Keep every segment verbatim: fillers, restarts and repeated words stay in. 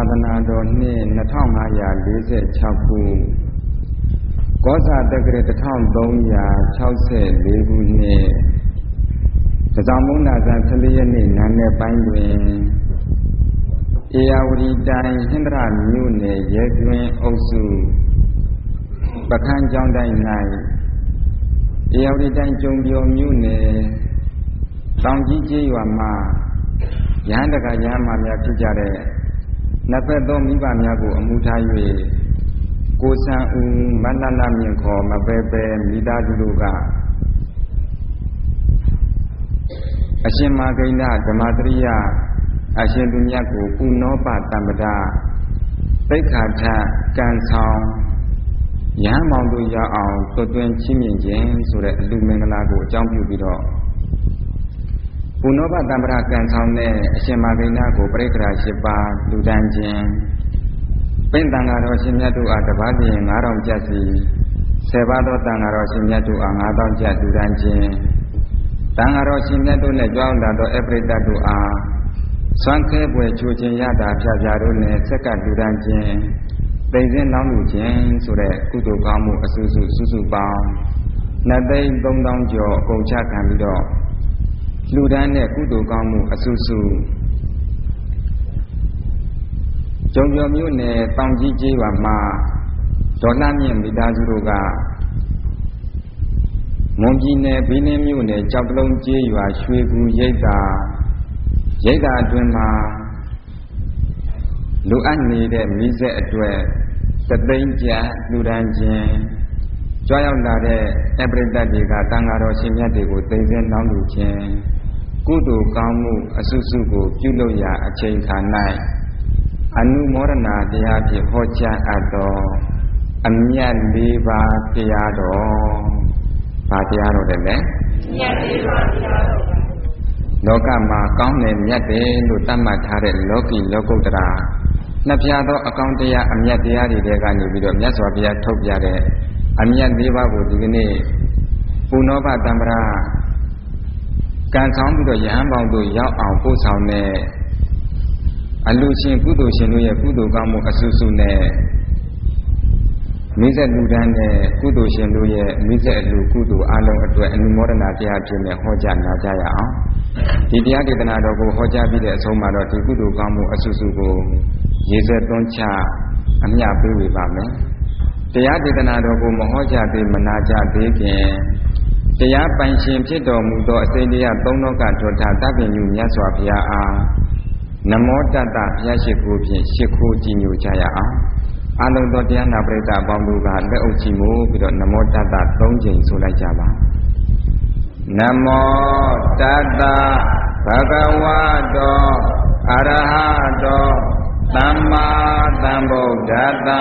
သနာတော်နှစ်နှစ်ထောင်ငါးရာလေးဆယ်ခြောက်ခုကောဇာတက္ကရာတစ်ထောင်သုံးရာခြောက်ဆယ်လေးခုနှစ်တစောင်းမုန်းနာဇန်ဆယ်လေးရက်နေ့နာနယ်ပိုင်းတွင်ဧရာဝတီတိုင်းဟင်္ဒရာမြို့နယ်ရဲကျွန်းအုပ်စုပခန်းကျောင်းတိုင်း၌ဧရာဝတီတိုင်းကျုံပြောမြို့နယ်တောင်ကြီးကျေးရွာမှာရဟန်းတက္ကရဟန်းများဖြစ်ကြတဲ့နှစ်ဖက်သောမိဘများကိုအမှုထား၍ကိုဆန်းဦးမလလမြင့်ခေါ်မပဲပဲမိသားစုတို့ကအရှင်မာဂိဏဓမ္မတရိယအရှင်သူမြတ်ကိုပုနောပတမ္ပဒသိက္ခာထကံဆောင်ရဟန်းမောင်တို့ရောက်အောင်သွတ်သွင်းချင်းမြင့်ခြင်းဆိုတဲ့အလူမင်္ဂလာကိုအကြောင်းပြုပြီးတော့ပုနောပတမ္ပဒကံဆောင်တဲ့အရှင်မာဂိဏကိုပရိက္ခရာ၈ပါးလူတန်းခြင်းပင့်တန်ဃာတော်ရှင်မြတ်တို့အားတပါးလျင်၅ထောင်ကျပ်စီဆယ်ပါးသောတန်ဃာတော်ရှင်မြတ်တို့အား၅ထောင်ကျပ်လူတန်းခြင်းတန်ဃာတော်ရှင်မြတ်တို့နဲ့ကြောင်းလာသောအပရိသတ်တို့အားဆွမ်းခဲပွဲချိုခြင်းရတာဖြာဖြာတို့နဲ့ဆက်ကလူတန်းခြင်းသိစင်းလောင်းလူခြင်းဆိုတဲ့ကုသိုလ်ကောင်းမှုအစုစုစုစုပေါင်းနှစ်သိန်းသုံးသောင်းကျော်အကုန်ချခံပြီးတော့လူတန်းတဲ့ကုသိုလ်ကောင်းမှုအစုစုကျုံကျော်မြို့နယ်တောင်ကြီးကျေးရွာမှာဒေါ်လှမြင့်မိသားစုတို့ကမွန်ပြည်နယ်ဘီးလင်းမြို့နယ်ကြောက်ပလုံးကျေးရွာရွှေကူရိပ်သာရိပ်သာအတွင်းမှာလူအပ်နေတဲ့မိဆက်အတွက်သသိန်းကျပ်လူတန်းခြင်းကြွားရောက်လာတဲ့အပရိသတ်တွေကတန်ဃာတော်ရှင်မြတ်တွေကိုသိသိနှောင်းလူခြင်းကုသိုလ်ကောင်းမှုအစုစုကိုပြုလုပ်ရာအချိန်ခါ၌အနုမောဒနာတရားဖြင့်ဟောကြားအပ်သောအမြတ်လေးပါးတရားတော်ဘာတရားတော်တယ်လဲအမြတ်လေးပါးတရားတော်လောကမှာကောင်းတယ်မြတ်တယ်လို့သတ်မှတ်ထားတဲ့လောကီလောကုတ္တရာနှစ်ပြားသောအကောင်းတရားအမြတ်တရားတွေထဲကနေပြီးတော့မြတ်စွာဘုရားထုတ်ပြတဲ့အမြတ်လေးပါးကိုဒီကနေ့ပုနောပတမ္ပရာကံဆောင်ပြီးတော့ယဟန်ပေါင်းတို့ရောက်အောင်ပို့ဆောင်တဲ့အလူရှင်ကုသိုလ်ရှင်တို့ရဲ့ကုသိုလ်ကောင်းမှုအစုစုနဲ့မိစ္ဆလူတန်းတဲ့ကုသိုလ်ရှင်တို့ရဲ့မိစ္ဆအလူကုသိုလ်အလုံးအတွက်အနုမောဒနာတရားဖြင့်ဟောကြားနာကြရအောင်ဒီတရားဒေသနာတော်ကိုဟောကြားပြီးတဲ့အဆုံးမှာတော့ဒီကုသိုလ်ကောင်းမှုအစုစုကိုရေစက်သွန်းချအမြတ်ပေးဝေပါမယ်တရားဒေသနာတော်ကိုမဟောကြားသေးမနာကြသေးခင်တရားပိုင်ရှင်ဖြစ်တော်မူသောအစိမ့်တရားသုံးတော်ကထောထားတပ္ပညုမြတ်စွာဘုရားအားနမောတတ္တဘုရားရှိခိုးဖြင့်ရှိခိုးကြည်ညိုကြရအောင်အလုံးသောတရားနာပရိသတ်အပေါင်းတို့ကလက်အုပ်ချီမိုးပြီးတော့နမောတတ္တသုံးကြိမ်ဆိုလိုက်ကြပါနမောတတ္တဘဂဝတောအရဟတောသမ္မာသမ္ဗုဒ္ဓတ္တ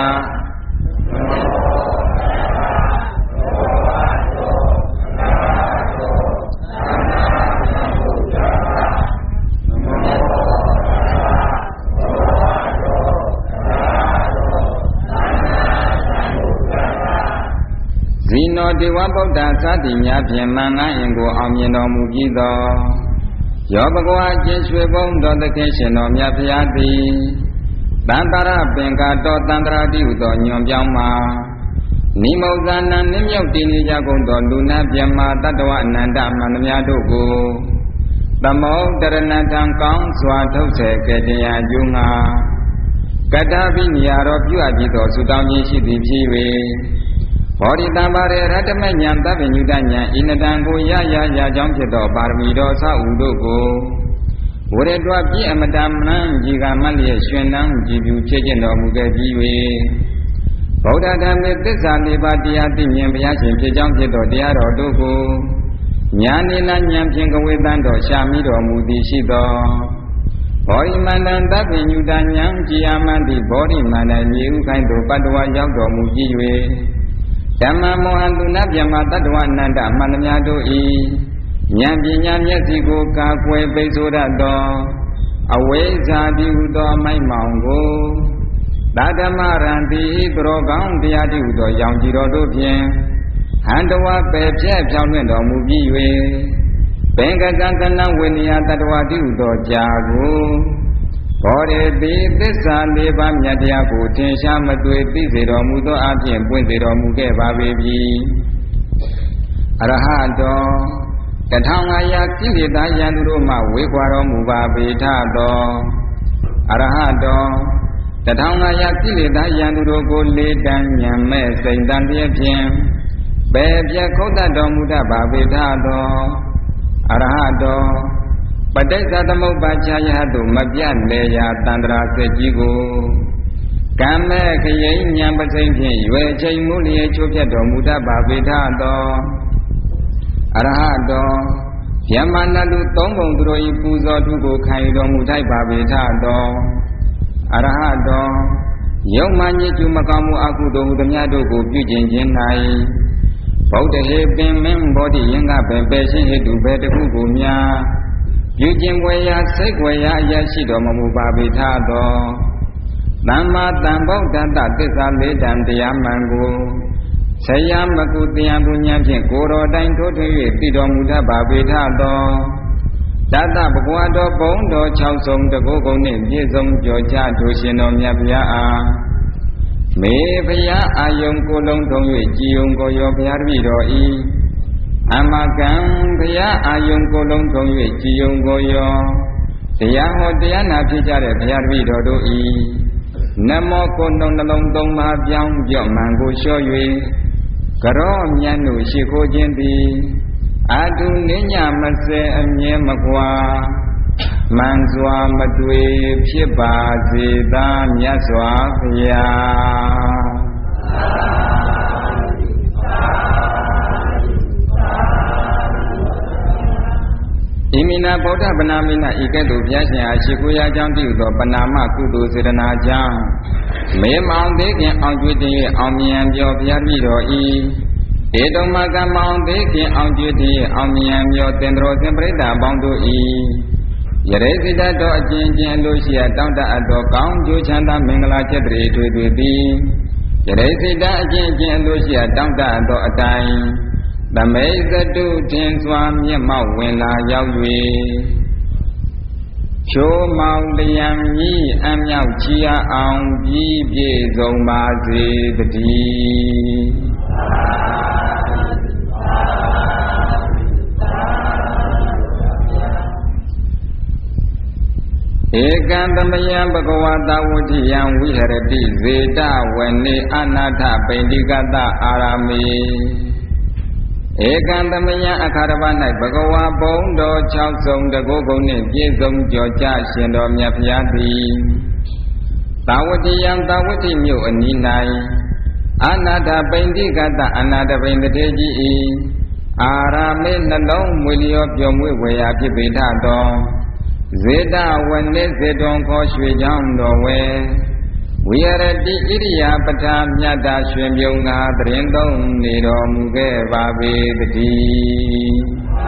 ဇီနောဒေဝဗုဒ္ဓသတိများဖြင့်မင်္ဂအင်ကိုအောင်မြင်တော်မူပြီးသောယောဘဂဝါကျင့်ရွှေဘုံတော်သခင်ရှင်တော်မြတ်ဖျားသည်တန်တရပင်ကတော်တန်တရာတိဟုသောညွန်ပြောင်းမှာနိမုဇာနံနိမြုပ်တည်နေကြကုန်သောလူနာပြမတတ္တဝအနန္တမန္တများတို့ကိုသမုဒ္ဒရဏထံကောင်းစွာထုတ်ဆဲကဲ့တင်ရာအကျိုးငါကတ္တပိနိယာတော်ပြုအပ်ပြီးသောသုတောင်းခြင်းရှိသည်ဖြစ်၍ဘောဓိတံပါရေရတ္တမဉ္ဇဉ်သဗ္ဗညုတဉ္ဇဉ်ဤနတံကိုရရရကြောင်းဖြစ်သောပါရမီတော်သဥတို့ကိုဝရတွပြည့်အမတမနံကြီးကမတ်လျက်ရှင်နံကြည်ပြူဖြစ်ကျင်တော်မူခဲ့ပြီး၍ဗုဒ္ဓဓမ္မေသစ္စာလေးပါးတရားသိမြင်ဘုရားရှင်ဖြစ်ကြောင်းဖြစ်သောတရားတော်တို့ကိုညာနေနာဉာဏ်ဖြင့်ကဝေတန်းတော်ရှာမိတော်မူသည်ရှိသောဘောဓိမန္တံသဗ္ဗညုတဉ္ဇဉ်ကြည်အမန္တိဘောဓိမန္တမြေဥခိုင်းသို့ပတ္တဝါရောက်တော်မူကြည်၍ဓမ္မမောဟတုနဗျမတတ္တဝအနန္တမှန်သမျှတို့ဤဉာဏ်ပညာမျက်စိကိုကာကွယ်ပိတ်ဆို့တတ်သောအဝိဇ္ဇာတိဟုသောမိုက်မောင်ကိုသာဓမ္မရံတိသူတော်ကောင်းတရားတိဟုသောရောင်ကြည်တော်တို့ဖြင့်ဟန္တဝပယ်ဖြဲ့ဖြောင်းလွှင့်တော်မူပြီး၍ဘင်္ဂကံကနဝိနည်းတတ္တဝတိဟုသောကြာကို ဘောရေတိသစ္စာလေးပါးမြတ်တရားကိုထင်ရှားမတွေ့သိစေတော်မူသောအပြင်ပွင့်စေတော်မူခဲ့ပါပေပြီအရဟတောတထောင်ငါးရာကိလေသာယံသူတို့မှဝေခွာတော်မူပါပေထသောအရဟတောတထောင်ငါးရာကိလေသာယံသူတို့ကိုလေးတန်းညံမဲ့စိတ်တန်ပြည့်ဖြင့်ဘယ်ပြတ်ခုတ်တတ်တော်မူတတ်ပါပေထသောအရဟတောပဋိစ္စသမုပ္ပါချာယတုမပြတ်လေရာတန္တရာစက်ကြီးကိုကံမဲ့ခရိဉာဏ်ပစိမ့်ဖြင့်ရွယ်ချိန်မူလျက်ချိုးပြတ်တော်မူတတ်ပါပေထသောအရဟတောယမနာလူသုံးပုံသူတို့၏ပူဇော်ထုကိုခံယူတော်မူထိုက်ပါပေထသောအရဟတောယုံမှညစ်ကျူမကောင်းမှုအကုသိုလ်ဟူသမျှတို့ကိုပြုကျင့်ခြင်း၌ဗုဒ္ဓဟေပင်မင်းဘောဓိယင်္ဂပင်ပယ်ရှင်းဟေတုဘယ်တခုကိုများပြုကျင့်ွယ်ရာစိတ်ွယ်ရာအရာရှိတော်မူပါပေထသောသမ္မာသမ္ဗုဒ္ဓတ္တသစ္စာလေးတံတရားမှန်ကိုဆရာမကုတရားပုညာဖြင့်ကိုယ်တော်တိုင်းထိုးထွင်း၍သိတော်မူတတ်ပါပေထသောတတ္တဘဂဝါတော်ဘုံတော်၆ဆုံးတကုကုံနှင့်ပြည့်စုံကြော်ကြထိုရှင်တော်မြတ်ဗျာအားမေဘုရားအာယုံကိုလုံးထုံ၍ကြည်ုံကိုရောဘုရားတပည့်တော်ဤအမကံဘုရားအာယုံကိုလုံးထုံ၍ကြည်ုံကိုရောတရားဟောတရားနာဖြစ်ကြတဲ့ဘုရားတပည့်တော်တို့ဤနမောကိုနှုံနှလုံးသုံးပါးပြောင်းပြော့မှန်ကိုလျှော့၍ကရောမြတ်တို့ရှိခိုးခြင်းသည်အာတုနိညာမစဲအမြဲမကွာမှန်စွာမတွေ့ဖြစ်ပါစေသာမြတ်စွာဘုရားဣမိနာဗုဒ္ဓပနာမိနာဤကဲ့သို့ဘုရားရှင်အားရှိခိုးရာကြောင့်တည်သောပနာမကုသိုလ်စေတနာကြောင့်မေမောင်သေးခင်အောင်ကျွေးတင်၍အောင်မြင်ပြောဘုရားပြည်တော်ဤဧတုံမကမောင်သေးခင်အောင်ကျွေးတင်၍အောင်မြင်ပြောသင်္တော်သင်္ပရိသအပေါင်းတို့ဤယရေစိတတော်အကျဉ်းချင်းလို့ရှိရတောင်းတအပ်တော်ကောင်းကျိုးချမ်းသာမင်္ဂလာချက်တွေတွေ့တွေ့သည်ယရေစိတအကျဉ်းချင်းလို့ရှိရတောင်းတအပ်တော်အတိုင်းသမိတ်သတုထင်စွာမျက်မှောက်ဝင်လာရောက်၍ချိုးမောင်လျံကြီးအမြောက်ချီအောင်ပြီးပြည့်စုံပါစေတည်းဧကံသမယံဘဂဝတာဝဋ္ဌိယံဝိဟရတိဇေတဝနေအနာထပိန္တိကတအာရမေဧကံသမယံအခါရပ၌ဘဂဝါဘုံတော်၆ဆုံးတကုကုံနှင့်ပြည့်စုံကြော်ကြရှင်တော်မြတ်ဖျားသည်သာဝတိယံသာဝတိမြို့အနီး၌အနာထပိန္တိကတအနာထပိန္တိကြီး၏အာရမေနှလုံးမွေလျောပျော်မွေ့ဝေရာဖြစ်ပေထသောဇေတဝနေစေတုံခေါ်ရွှေကြောင်းတော်ဝဲဝိရတိဣရိယာပဋ္ဌာမြတ်တာရွှင်ပြုံငါတရင်သုံးနေတော်မူခဲ့ပါပေတည်း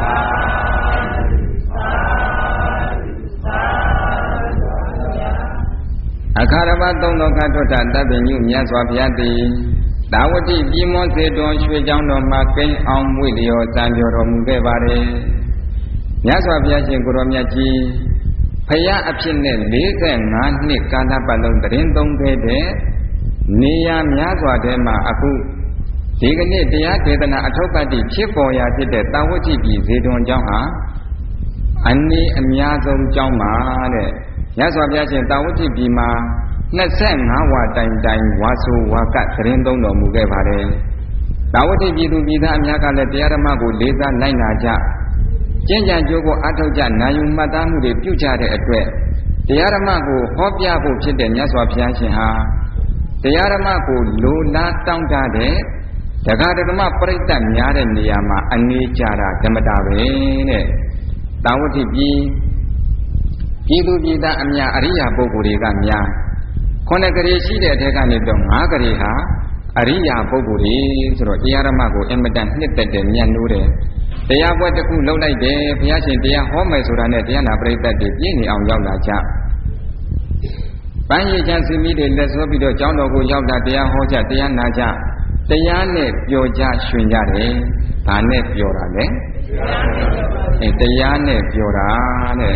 အခါရပသုံးတော်ကထွတ်တတပ္ပညုမြတ်စွာဘုရားသည်သာဝတိပြည်မွန်စေတုံရွှေကြောင်းတော်မှာကိန်းအောင်မွေလျောစံပြောတော်မူခဲ့ပါれမြတ်စွာဘုရားရှင်ကိုရောမြတ်ကြီးဖယားအဖြစ်နဲ့၄၅နှစ်ကာလပတ်လုံးတရင်သုံးခဲ့တဲ့နေရာများစွာထဲမှာအခုဒီကနေ့တရားဒေသနာအထောက်ပံ့ဖြစ်ပေါ်ရာဖြစ်တဲ့တာဝတိပြည်ဇေတဝန်ကျောင်းဟာအနည်းအများဆုံးကျောင်းပါတဲ့မြတ်စွာဘုရားရှင်တာဝတိပြည်မှာ၂၅ဝါတိုင်တိုင်ဝါဆိုဝါကတရင်သုံးတော်မူခဲ့ပါတယ်တာဝတိပြည်သူပြည်သားအများကလည်းတရားဓမ္မကိုလေးစားနိုင်နာကြကျင့်ကြံကြိုးကိုအထောက်ကြနိုင်ယူမှတ်သားမှုတွေပြုကြတဲ့အတွက်တရားဓမ္မကိုဟောပြဖို့ဖြစ်တဲ့မြတ်စွာဘုရားရှင်ဟာတရားဓမ္မကိုလိုလားတောင်းတတဲ့တရားဓမ္မပရိသတ်များတဲ့နေရာမှာအနေကြတာဓမ္မတာပဲတဲ့တာဝတိပြည်ပြည်သူပြည်သားအများအရိယာပုဂ္ဂိုလ်တွေကများခုနှစ်ကလေးရှိတဲ့အထက်ကနေတော့၅ကလေးဟာအရိယာပုဂ္ဂိုလ်တွေဆိုတော့တရားဓမ္မကိုအင်မတန်နှစ်သက်တယ်မြတ်နိုးတယ်တရားပွဲတစ်ခုလုပ်လိုက်တယ်ဘုရားရှင်တရားဟောမယ်ဆိုတာနဲ့တရားနာပရိသတ်တွေပြည့်နေအောင်ရောက်လာကြပန်းရည်ချမ်းစီမီတွေလက်ဆွဲပြီးတော့ကျောင်းတော်ကိုရောက်တာတရားဟောကြတရားနာကြတရားနဲ့ပျော်ကြရွှင်ကြတယ်ဘာနဲ့ပျော်တာလဲအဲတရားနဲ့ပျော်တာတဲ့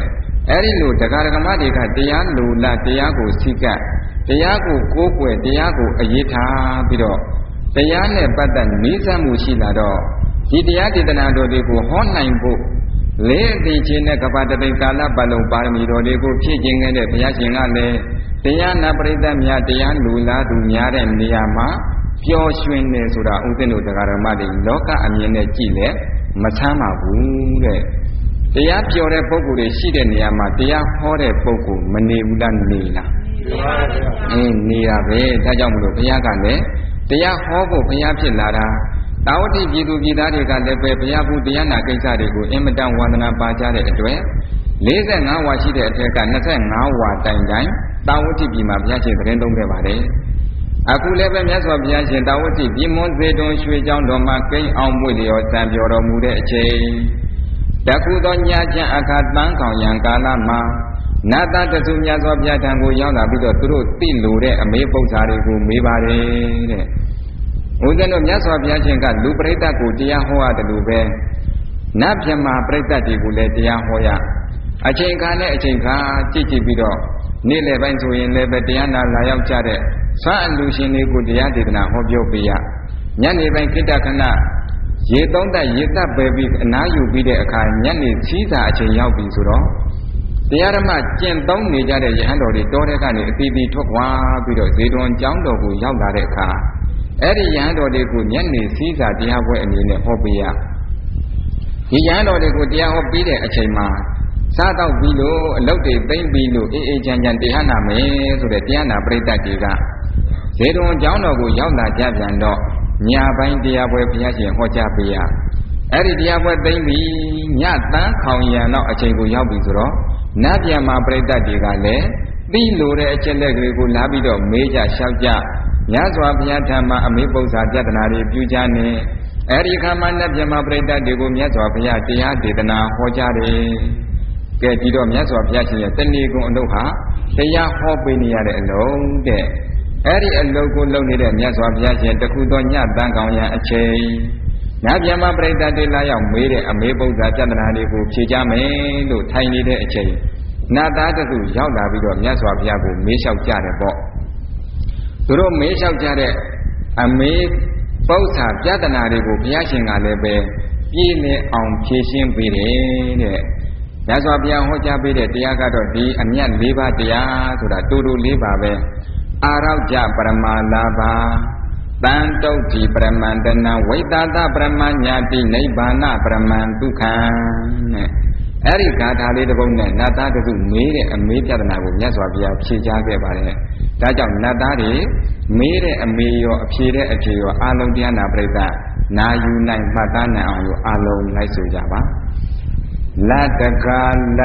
အဲ့ဒီလိုတရားဓမ္မတွေကတရားလူလာတရားကိုစိတ်ကတရားကိုကိုးကွယ်တရားကိုအရေးထားပြီးတော့တရားနဲ့ပတ်သက်နိစ္စမှုရှိလာတော့ဒီတရားဒေသနာတော်တွေကိုဟောနိုင်ဖို့လေးအသိချင်းနဲ့ကပ္ပတတိကာလပတ်လုံးပါရမီတော်တွေကိုဖြည့်ခြင်းခဲ့တဲ့ဘုရားရှင်ကလည်းတရားနာပရိသတ်များတရားလူလာသူများတဲ့နေရာမှာပျော်ရွှင်နေဆိုတာဥစဉ်တို့တရားဓမ္မတွေလောကအမြင်နဲ့ကြည့်လဲမချမ်းပါဘူးတဲ့တရားပျော်တဲ့ပုဂ္ဂိုလ်တွေရှိတဲ့နေရာမှာတရားဟောတဲ့ပုဂ္ဂိုလ်မနေဘူးလားနေလားအင်းနေရပဲဒါကြောင့်မလို့ဘုရားကလည်းတရားဟောဖို့ဘုရားဖြစ်လာတာတာဝတိပြည်သူပြည်သားတွေကလည်းပဲဘုရားဘုတရားနာကိစ္စတွေကိုအင်မတန်ဝါဒနာပါကြတဲ့အတွက်လေးဆယ်ငါးဝါရှိတဲ့အထက်ကနှစ်ဆယ်ငါးဝါတိုင်တိုင်တာဝတိပြည်မှာဘုရားရှင်သတင်းသုံးခဲ့ပါတယ်အခုလည်းပဲမြတ်စွာဘုရားရှင်တာဝတိပြည်မွန်းစေတွန်ရွှေကျောင်းတော်မှာကိန်းအောင်မွေလျော်စံပြောတော်မူတဲ့အချိန်တခုသောညချမ်းအခါတန်းကောင်ရန်ကာလမှာနာတတသုမြတ်စွာဘုရားထံကိုရောက်လာပြီးတော့သူတို့သိလို့တဲ့အမေပု္ပ္ပာတွေကိုမေးပါတယ်တဲ့ဦးဇင်းတို့မြတ်စွာဘုရားရှင်ကလူပရိသတ်ကိုတရားဟောရတယ်လို့ပဲနတ်မြမာပရိသတ်တွေကိုလည်းတရားဟောရအချိန်ခါနဲ့အချိန်ခါကြည့်ကြည့်ပြီးတော့နေ့လယ်ပိုင်းဆိုရင်လည်းပဲတရားနာလာရောက်ကြတဲ့ဆွမ်းအလူရှင်တွေကိုတရားဒေသနာဟောပြောပေးရညနေပိုင်းခိတ္တခဏရေသုံးသက်ရေသက်ပဲပြီးအနားယူပြီးတဲ့အခါညနေစည်းစာအချိန်ရောက်ပြီဆိုတော့တရားဓမ္မကျင့်သုံးနေကြတဲ့ယဟန်တော်တွေတောထဲကနေအသီးသီးထွက်သွားပြီးတော့ဇေတဝန်ကျောင်းတော်ကိုရောက်လာတဲ့အခါအဲ့ဒီယဟန်တော်တွေကိုညနေစည်းစာတရားပွဲအနေနဲ့ဟောပေးရဒီယဟန်တော်တွေကိုတရားဟောပြီးတဲ့အချိန်မှာစားတော့ပြီးလို့အလုတ်တွေသိမ့်ပြီးလို့အေးအေးချမ်းချမ်းတရားနာမယ်ဆိုတဲ့တရားနာပရိသတ်တွေကဇေတဝန်ကျောင်းတော်ကိုရောက်လာကြပြန်တော့ညာပိုင်းတရားပွဲဘုရားရှင်ဟောကြားပေးရအဲ့ဒီတရားပွဲသိမ့်ပြီးညတန်းခေါင်ရံတော့အချိန်ကိုရောက်ပြီဆိုတော့နတ်ပြန်မှာပရိသတ်တွေကလည်းပြီးလို့တဲ့အချက်လက်တွေကိုလာပြီးတော့မေးကြလျှောက်ကြမြတ်စွာဘုရားထံမှာအမေပု္ပ္ပာပြဒနာတွေပြုကြနေအဲ့ဒီခါမှာနတ်ပြန်မှာပရိသတ်တွေကိုမြတ်စွာဘုရားတရားဒေသနာဟောကြားတယ်ကဲဒီတော့မြတ်စွာဘုရားရှင်ရဲ့တဏှီကုံအလုပ်ဟာတရားဟောပေးနေရတဲ့အလုံးတဲ့အဲ့ဒီအလုပ်ကိုလုပ်နေတဲ့မြတ်စွာဘုရားရှင်တခုသောညတန်းကောင်ရန်အချိန်နတ်ပြန်မှာပရိသတ်တွေလာရောက်မေးတဲ့အမေပု္ပ္ပာပြဒနာတွေကိုဖြေကြမယ်လို့ထိုင်နေတဲ့အချိန်နတ်သားတစ်ခုရောက်လာပြီးတော့မြတ်စွာဘုရားကိုမေးလျှောက်ကြတယ်ပေါ့သူတို့မေးလျှောက်ကြတဲ့အမေပု္ပ္ပာပြဒနာတွေကိုဘုရားရှင်ကလည်းပဲပြည့်နေအောင်ဖြေရှင်းပေးတယ်တဲ့မြတ်စွာဘုရားဟောကြားပေးတဲ့တရားကတော့ဒီအမြတ်၄ပါးတရားဆိုတာတူတူ၄ပါးပဲအာရောကြပရမလာဘတန်တုတ်တိပရမန္တနာဝိတာတပရမညာတိနိဗ္ဗာနပရမံဒုက္ခံတဲ့အဲ့ဒီဂါထာလေးတစ်ပုဒ်နဲ့နတ်သားတို့မေးတဲ့အမေးပြဒနာကိုမြတ်စွာဘုရားဖြေကြားခဲ့ပါတယ်ဒါကြောင့်နတ်သားတွေမေးတဲ့အမေရောအဖြေတဲ့အဖြေရောအာလုံးတရားနာပရိသတ်နာယူနိုင်မှတ်သားနိုင်အောင်လို့အာလုံးလိုက်ဆိုကြပါလတ္တကာလ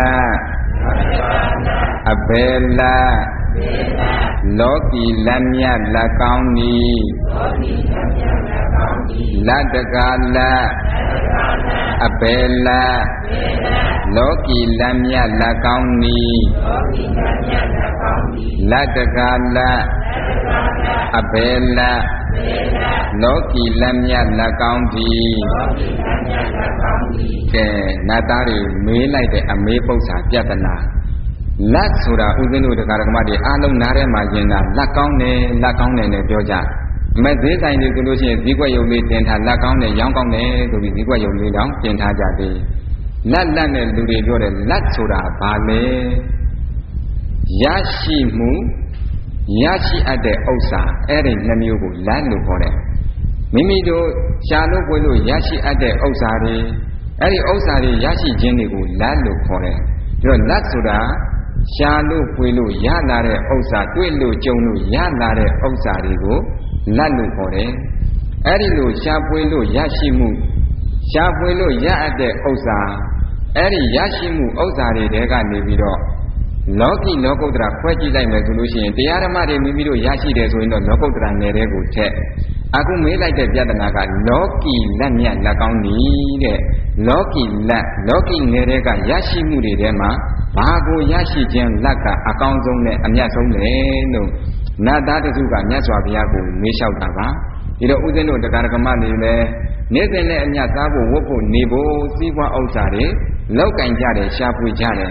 အဘေလလောကီလက်မြတ်လက်ကောင်းဤလတ္တကာလအဘေလလောကီလက်မြတ်လက်ကောင်းဤလတ္တကာလအဘေလလောကီလက်မြတ်လက်ကောင်းသည်ကဲနတ်သားတွေမေးလိုက်တဲ့အမေပု္ပ္ပာပြဒနာလက်ဆိုတာဥစဉ်တို့တရားဓမ္မတွေအားလုံးနားထဲမှာယင်တာလက်ကောင်းတယ်လက်ကောင်းတယ်နဲ့ပြောကြမဈေးဆိုင်တွေဆိုလို့ရှိရင်ဈေးကွက်ယုံလေးတင်ထားလက်ကောင်းတယ်ရောင်းကောင်းတယ်ဆိုပြီးဈေးကွက်ယုံလေးတောင်တင်ထားကြတယ်လက်လက်နဲ့လူတွေပြောတယ်လက်ဆိုတာဘာလဲရရှိမှုရရှိအပ်တဲ့ဥစ္စာအဲ့ဒီနှမျိုးကိုလက်လို့ခေါ်တယ်မိမိတို့ရှားလို့ပွေလို့ရရှိအပ်တဲ့ဥစ္စာတွေအဲ့ဒီဥစ္စာတွေရရှိခြင်းတွေကိုလက်လို့ခေါ်တယ်ပြီးတော့လက်ဆိုတာရှားလို့ပွေလို့ရလာတဲ့ဥစ္စာတွေ့လို့ကြုံလို့ရလာတဲ့ဥစ္စာတွေကိုလက်လို့ခေါ်တယ်အဲ့ဒီလိုရှားပွေလို့ရရှိမှုရှားပွေလို့ရအပ်တဲ့ဥစ္စာအဲ့ဒီရရှိမှုဥစ္စာတွေတဲကနေပြီးတော့လောကီလောကုတ္တရာခွဲကြည့်လိုက်မယ်ဆိုလို့ရှိရင်တရားဓမ္မတွေမိမိတို့ရရှိတယ်ဆိုရင်တော့လောကုတ္တရာနယ်တဲ့ကိုထက်အခုမေးလိုက်တဲ့ပြဿနာကလောကီလက်မြတ်လက်ကောင်းနေတဲ့လောကီလက်လောကီနယ်တဲ့ကရရှိမှုတွေထဲမှာဘာကိုရရှိခြင်းလက်ကအကောင်းဆုံးနဲ့အမြတ်ဆုံးလေလို့နတ်သားတစုကမြတ်စွာဘုရားကိုမေးလျှောက်တာပါဒီတော့ဥစဉ်တို့တရားဓမ္မတွေလည်းနေ့စဉ်နဲ့အမြတ်သားဖို့ဝတ်ဖို့နေဖို့စီးပွားဥစ္စာတွေလောက်ကင်ကြတယ်ရှားပွေကြတယ်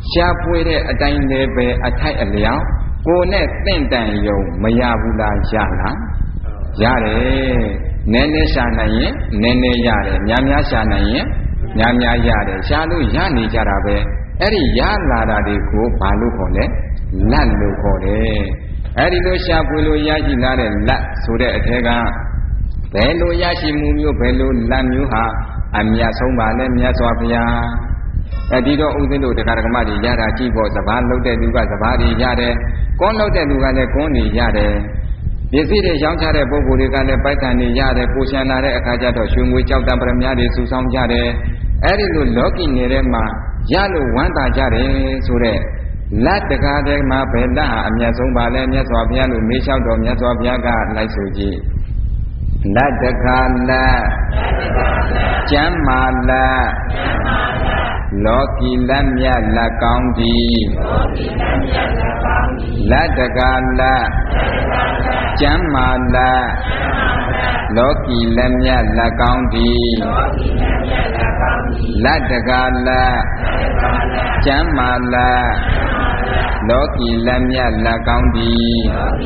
ရှားပွေတဲ့အတိုင်းလည်းပဲအထိုက်အလျောက်ကိုယ်နဲ့တင့်တန်ယုံမရဘူးလားရလားရတယ်နည်းနည်းရှာနိုင်ရင်နည်းနည်းရတယ်များများရှာနိုင်ရင်များများရတယ်ရှားလို့ရနေကြတာပဲအဲ့ဒီရလာတာတွေကိုဘာလို့ခေါ်လဲလတ်လို့ခေါ်တယ်အဲ့ဒီလိုရှားပွေလို့ရရှိလာတဲ့လတ်ဆိုတဲ့အထက်ကဘယ်လိုရရှိမှုမျိုးဘယ်လိုလတ်မျိုးဟာအမြတ်ဆုံးပါလဲမြတ်စွာဘုရားအဲ့ဒီတော့ဥစဉ်တို့တရားဓမ္မတွေရတာကြည့်ဖို့စဘာလှုပ်တဲ့လူကစဘာတွေရတယ်ကွန်းလှုပ်တဲ့လူကလည်းကွန်းတွေရတယ်ပစ္စည်းတွေရောင်းချတဲ့ပုဂ္ဂိုလ်တွေကလည်းပိုက်ဆံတွေရတယ်ပူရှံလာတဲ့အခါကျတော့ရွှေငွေကြောက်တံပရမများတွေစုဆောင်းကြတယ်အဲ့ဒီလိုလောကီနေတဲ့မှာရလို့ဝမ်းသာကြတယ်ဆိုတဲ့လက်တကားတဲ့မှာဘယ်လက်ဟာအမြတ်ဆုံးပါလဲမြတ်စွာဘုရားလို့မေးလျှောက်တော်မြတ်စွာဘုရားကလိုက်ဆိုကြည့်လက်တကားလက်ကျမ်းမာလက်လောကီလက်မြတ်လက်ကောင်းသည်လက်တကားလက်ကျမ်းမာလက်လောကီလက်မြတ်လက်ကောင်းသည်လက်တကားလက်ကျမ်းမာလက်လောကီလက်မြတ်လက်ကောင်းသည်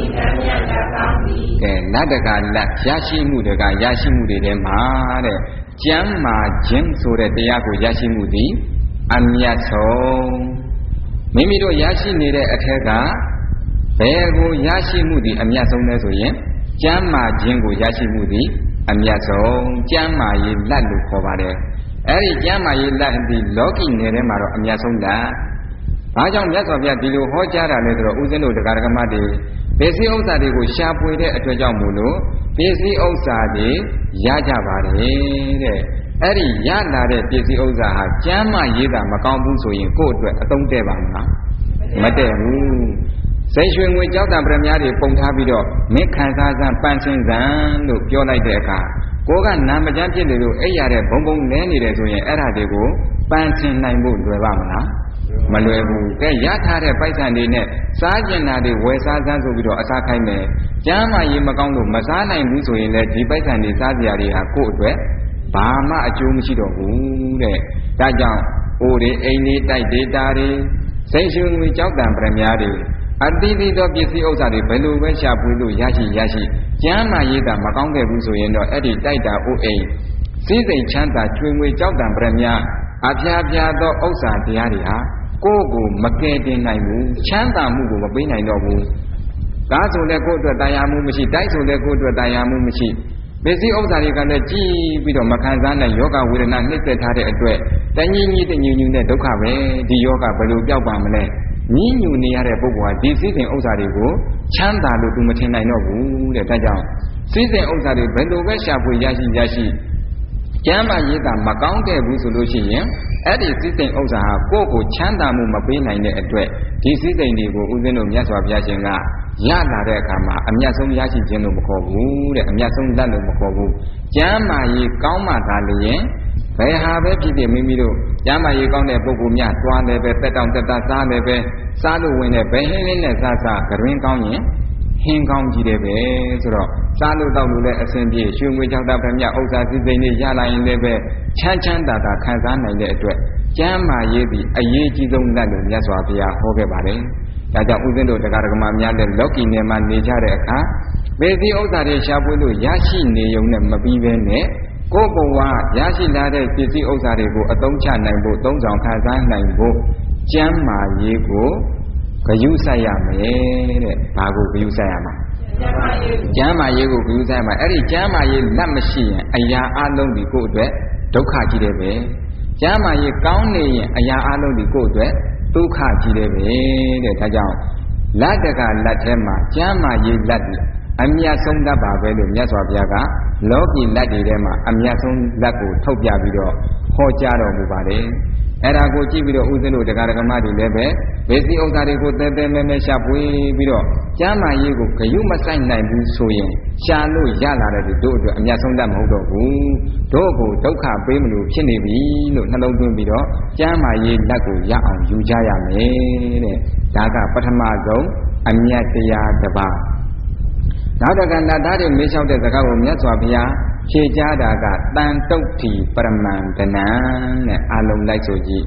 ကဲလက်တကားလက်ရရှိမှုတကားရရှိမှုတွေထဲမှာတဲ့ကျမ်းမာခြင်းဆိုတဲ့တရားကိုရရှိမှုသည်အမြတ်ဆုံးမိမိတို့ရရှိနေတဲ့အထက်ကဘယ်ကိုရရှိမှုသည်အမြတ်ဆုံးလဲဆိုရင်ကျမ်းမာခြင်းကိုရရှိမှုသည်အမြတ်ဆုံးကျမ်းမာရေးလက်လို့ခေါ်ပါတယ်အဲ့ဒီကျမ်းမာရေးလက်ဒီလောကီနယ်ထဲမှာတော့အမြတ်ဆုံးလက်ဘာကြောင့်မြတ်စွာဘုရားဒီလိုဟောကြားတာလဲဆိုတော့ဥစဉ်တို့တရားဓမ္မတွေပစ္စည်းဥစ္စာတွေကိုရှာဖွေတဲ့အတွက်ကြောင့်မို့လို့ပစ္စည်းဥစ္စာတွေရကြပါတယ်တဲ့အဲ့ဒီရလာတဲ့ပစ္စည်းဥစ္စာဟာကျမ်းမာရေးတာမကောင်းဘူးဆိုရင်ကိုယ့်အတွက်အသုံးတဲ့ပါမလားမတဲ့ဘူးစိတ်ရွှေငွေကြောက်တံပရမများတွေပုံထားပြီးတော့မင်းခံစားစမ်းပန်းချင်းစမ်းလို့ပြောလိုက်တဲ့အခါကိုကနာမကျမ်းဖြစ်နေလို့အဲ့ရတဲ့ဘုံဘုံလဲနေတယ်ဆိုရင်အဲ့ဒါတွေကိုပန်းချင်းနိုင်ဖို့လွယ်ပါမလားမလွယ်ဘူးကဲရထားတဲ့ပိုက်ဆံတွေနဲ့စားကျင်တာတွေဝယ်စားစမ်းဆိုပြီးတော့အစားခိုင်းမယ်ကျမ်းမာရေးမကောင်းလို့မစားနိုင်ဘူးဆိုရင်လည်းဒီပိုက်ဆံတွေစားစရာတွေဟာကိုယ့်အတွက်ဘာမှအကျိုးမရှိတော့ဘူးတဲ့ဒါကြောင့်အိုတွေအိမ်တွေတိုက်တွေတာတွေစိတ်ရှုငွေကြောက်တံပရမများတွေအတိတိသောပစ္စည်းဥစ္စာတွေဘယ်လိုပဲရှာဖွေလို့ရရှိရရှိကျမ်းမာရေးတာမကောင်းခဲ့ဘူးဆိုရင်တော့အဲ့ဒီတိုက်တာအိုအိမ်စည်းစိမ်ချမ်းသာကျွေငွေကြောက်တံပရမများအပြားပြားသောဥစ္စာတရားတွေဟာကိုယ့်ကိုမကယ်တင်နိုင်ဘူးချမ်းသာမှုကိုမပေးနိုင်တော့ဘူးကားဆိုလည်းကိုယ့်အတွက်တရားမှုမရှိတိုက်ဆိုလည်းကိုယ့်အတွက်တရားမှုမရှိပစ္စည်းဥစ္စာတွေကလည်းကြည်ပြီးတော့မခံစားနိုင်ယောဂဝေဒနာနှိမ့်သက်ထားတဲ့အတွက်တဏှီကြီးတညူညူနဲ့ဒုက္ခပဲဒီယောဂဘယ်လိုပြောက်ပါမလဲညှဉ်းညူနေရတဲ့ပုဂ္ဂိုလ်ဟာဒီစည်းစိမ်ဥစ္စာတွေကိုချမ်းသာလို့သူမထင်နိုင်တော့ဘူးတဲ့ဒါကြောင့်စည်းစိမ်ဥစ္စာတွေဘယ်လိုပဲရှာဖွေရရှိရရှိကျမ်းမာရေးတာမကောင်းခဲ့ဘူးဆိုလို့ရှိရင်အဲ့ဒီစည်းစိမ်ဥစ္စာဟာကိုယ့်ကိုချမ်းသာမှုမပေးနိုင်တဲ့အတွက်ဒီစည်းစိမ်တွေကိုဦးဇင်းတို့မြတ်စွာဘုရားရှင်ကရလာတဲ့အခါမှာအမြတ်ဆုံးရရှိခြင်းလို့မခေါ်ဘူးတဲ့အမြတ်ဆုံးလက်လို့မခေါ်ဘူးကျမ်းမာရေးကောင်းမှသာလျင်ဘယ်ဟာပဲဖြစ်ဖြစ်မိမိတို့ကျမ်းမာရေးကောင်းတဲ့ပုဂ္ဂိုလ်များတွားလည်းပဲတက်တောင်တက်တာစားလည်းပဲစားလို့ဝင်တဲ့ဘယ်ဟင်းလေးနဲ့စားစားကရင်ကောင်းရင်ဟင်းကောင်းကြည့်တယ်ပဲဆိုတော့စားလို့တောက်လို့လည်းအစဉ်ပြေရွှေငွေကြောက်တာပဲမြဥစ္စာစည်းစိမ်တွေရလာရင်လည်းပဲချမ်းချမ်းသာသာခံစားနိုင်တဲ့အတွက်ကျမ်းမာရေးသည်အရေးကြီးဆုံးလက်လို့မြတ်စွာဘုရားဟောခဲ့ပါတယ်ဒါကြောင့်ဦးဇင်းတို့တရားဓမ္မများတဲ့လောကီနယ်မှာနေကြတဲ့အခါပေသီဥစ္စာတွေရှာဖွေလို့ရရှိနေုံနဲ့မပြီးဘဲနဲ့ကိုယ်ဘဝရရှိလာတဲ့ပစ္စည်းဥစ္စာတွေကိုအသုံးချနိုင်ဖို့သုံးဆောင်ခံစားနိုင်ဖို့ကျမ်းမာရေးကိုဂရုစိုက်ရမယ်တဲ့ဘာကိုဂရုစိုက်ရမှာကျမ်းမာရေးကိုဂရုစိုက်ရမှာအဲ့ဒီကျမ်းမာရေးလက်မရှိရင်အရာအလုံးဒီကိုယ့်အတွက်ဒုက္ခကြီးတယ်ပဲကျမ်းမာရေးကောင်းနေရင်အရာအလုံးဒီကိုယ့်အတွက်ဒုက္ခကြီးတယ်ပဲတဲ့ဒါကြောင့်လက်တကလက်ထဲမှာကျမ်းမာရေးလက်ဒီအမြတ်ဆုံးတတ်ပါပဲလို့မြတ်စွာဘုရားကလောကီလက်တွေထဲမှာအမြတ်ဆုံးလက်ကိုထုတ်ပြပြီးတော့ဟောကြားတော်မူပါတယ်အဲ့ဒါကိုကြည့်ပြီးတော့ဦးဇင်းတို့တရားဓမ္မတွေလည်းပဲဘေစီဥစ္စာတွေကိုတဲတဲမဲမဲရှာပွေပြီးတော့ကျမ်းမာရေးကိုဂရုမစိုက်နိုင်ဘူးဆိုရင်ရှာလို့ရလာတဲ့တို့အတွက်အမြတ်ဆုံးတတ်မဟုတ်တော့ဘူးတို့ကိုဒုက္ခပေးမလို့ဖြစ်နေပြီလို့နှလုံးသွင်းပြီးတော့ကျမ်းမာရေးလက်ကိုရအောင်ယူကြရမယ်တဲ့ဒါကပထမဆုံးအမြတ်တရားတစ်ပါးနောက်တကနတ်သားတွေမေးလျှောက်တဲ့စကားကိုမြတ်စွာဘုရားဖြေကြားတာကတန်တုတ်ထီပရမန္တနံတဲ့အာလုံးလိုက်ဆိုကြည့်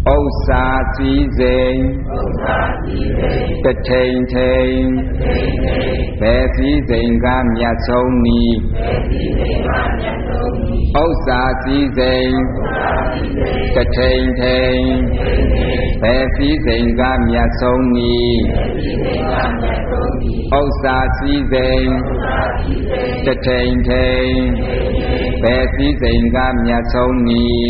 ဥစ္စာစည်းစိမ်တထိန်ထိန်ဘယ်စည်းစိမ်ကမြတ်ဆုံးနည်းဥစ္စာစည်းစိမ်တထိန်ထိန်ဘယ်စည်းစိမ်ကမြတ်ဆုံးနည်းဥစ္စာစည်းစိမ်တထိန်ထိန်ဘယ်စည်းစိမ်ကမြတ်ဆုံးနည်း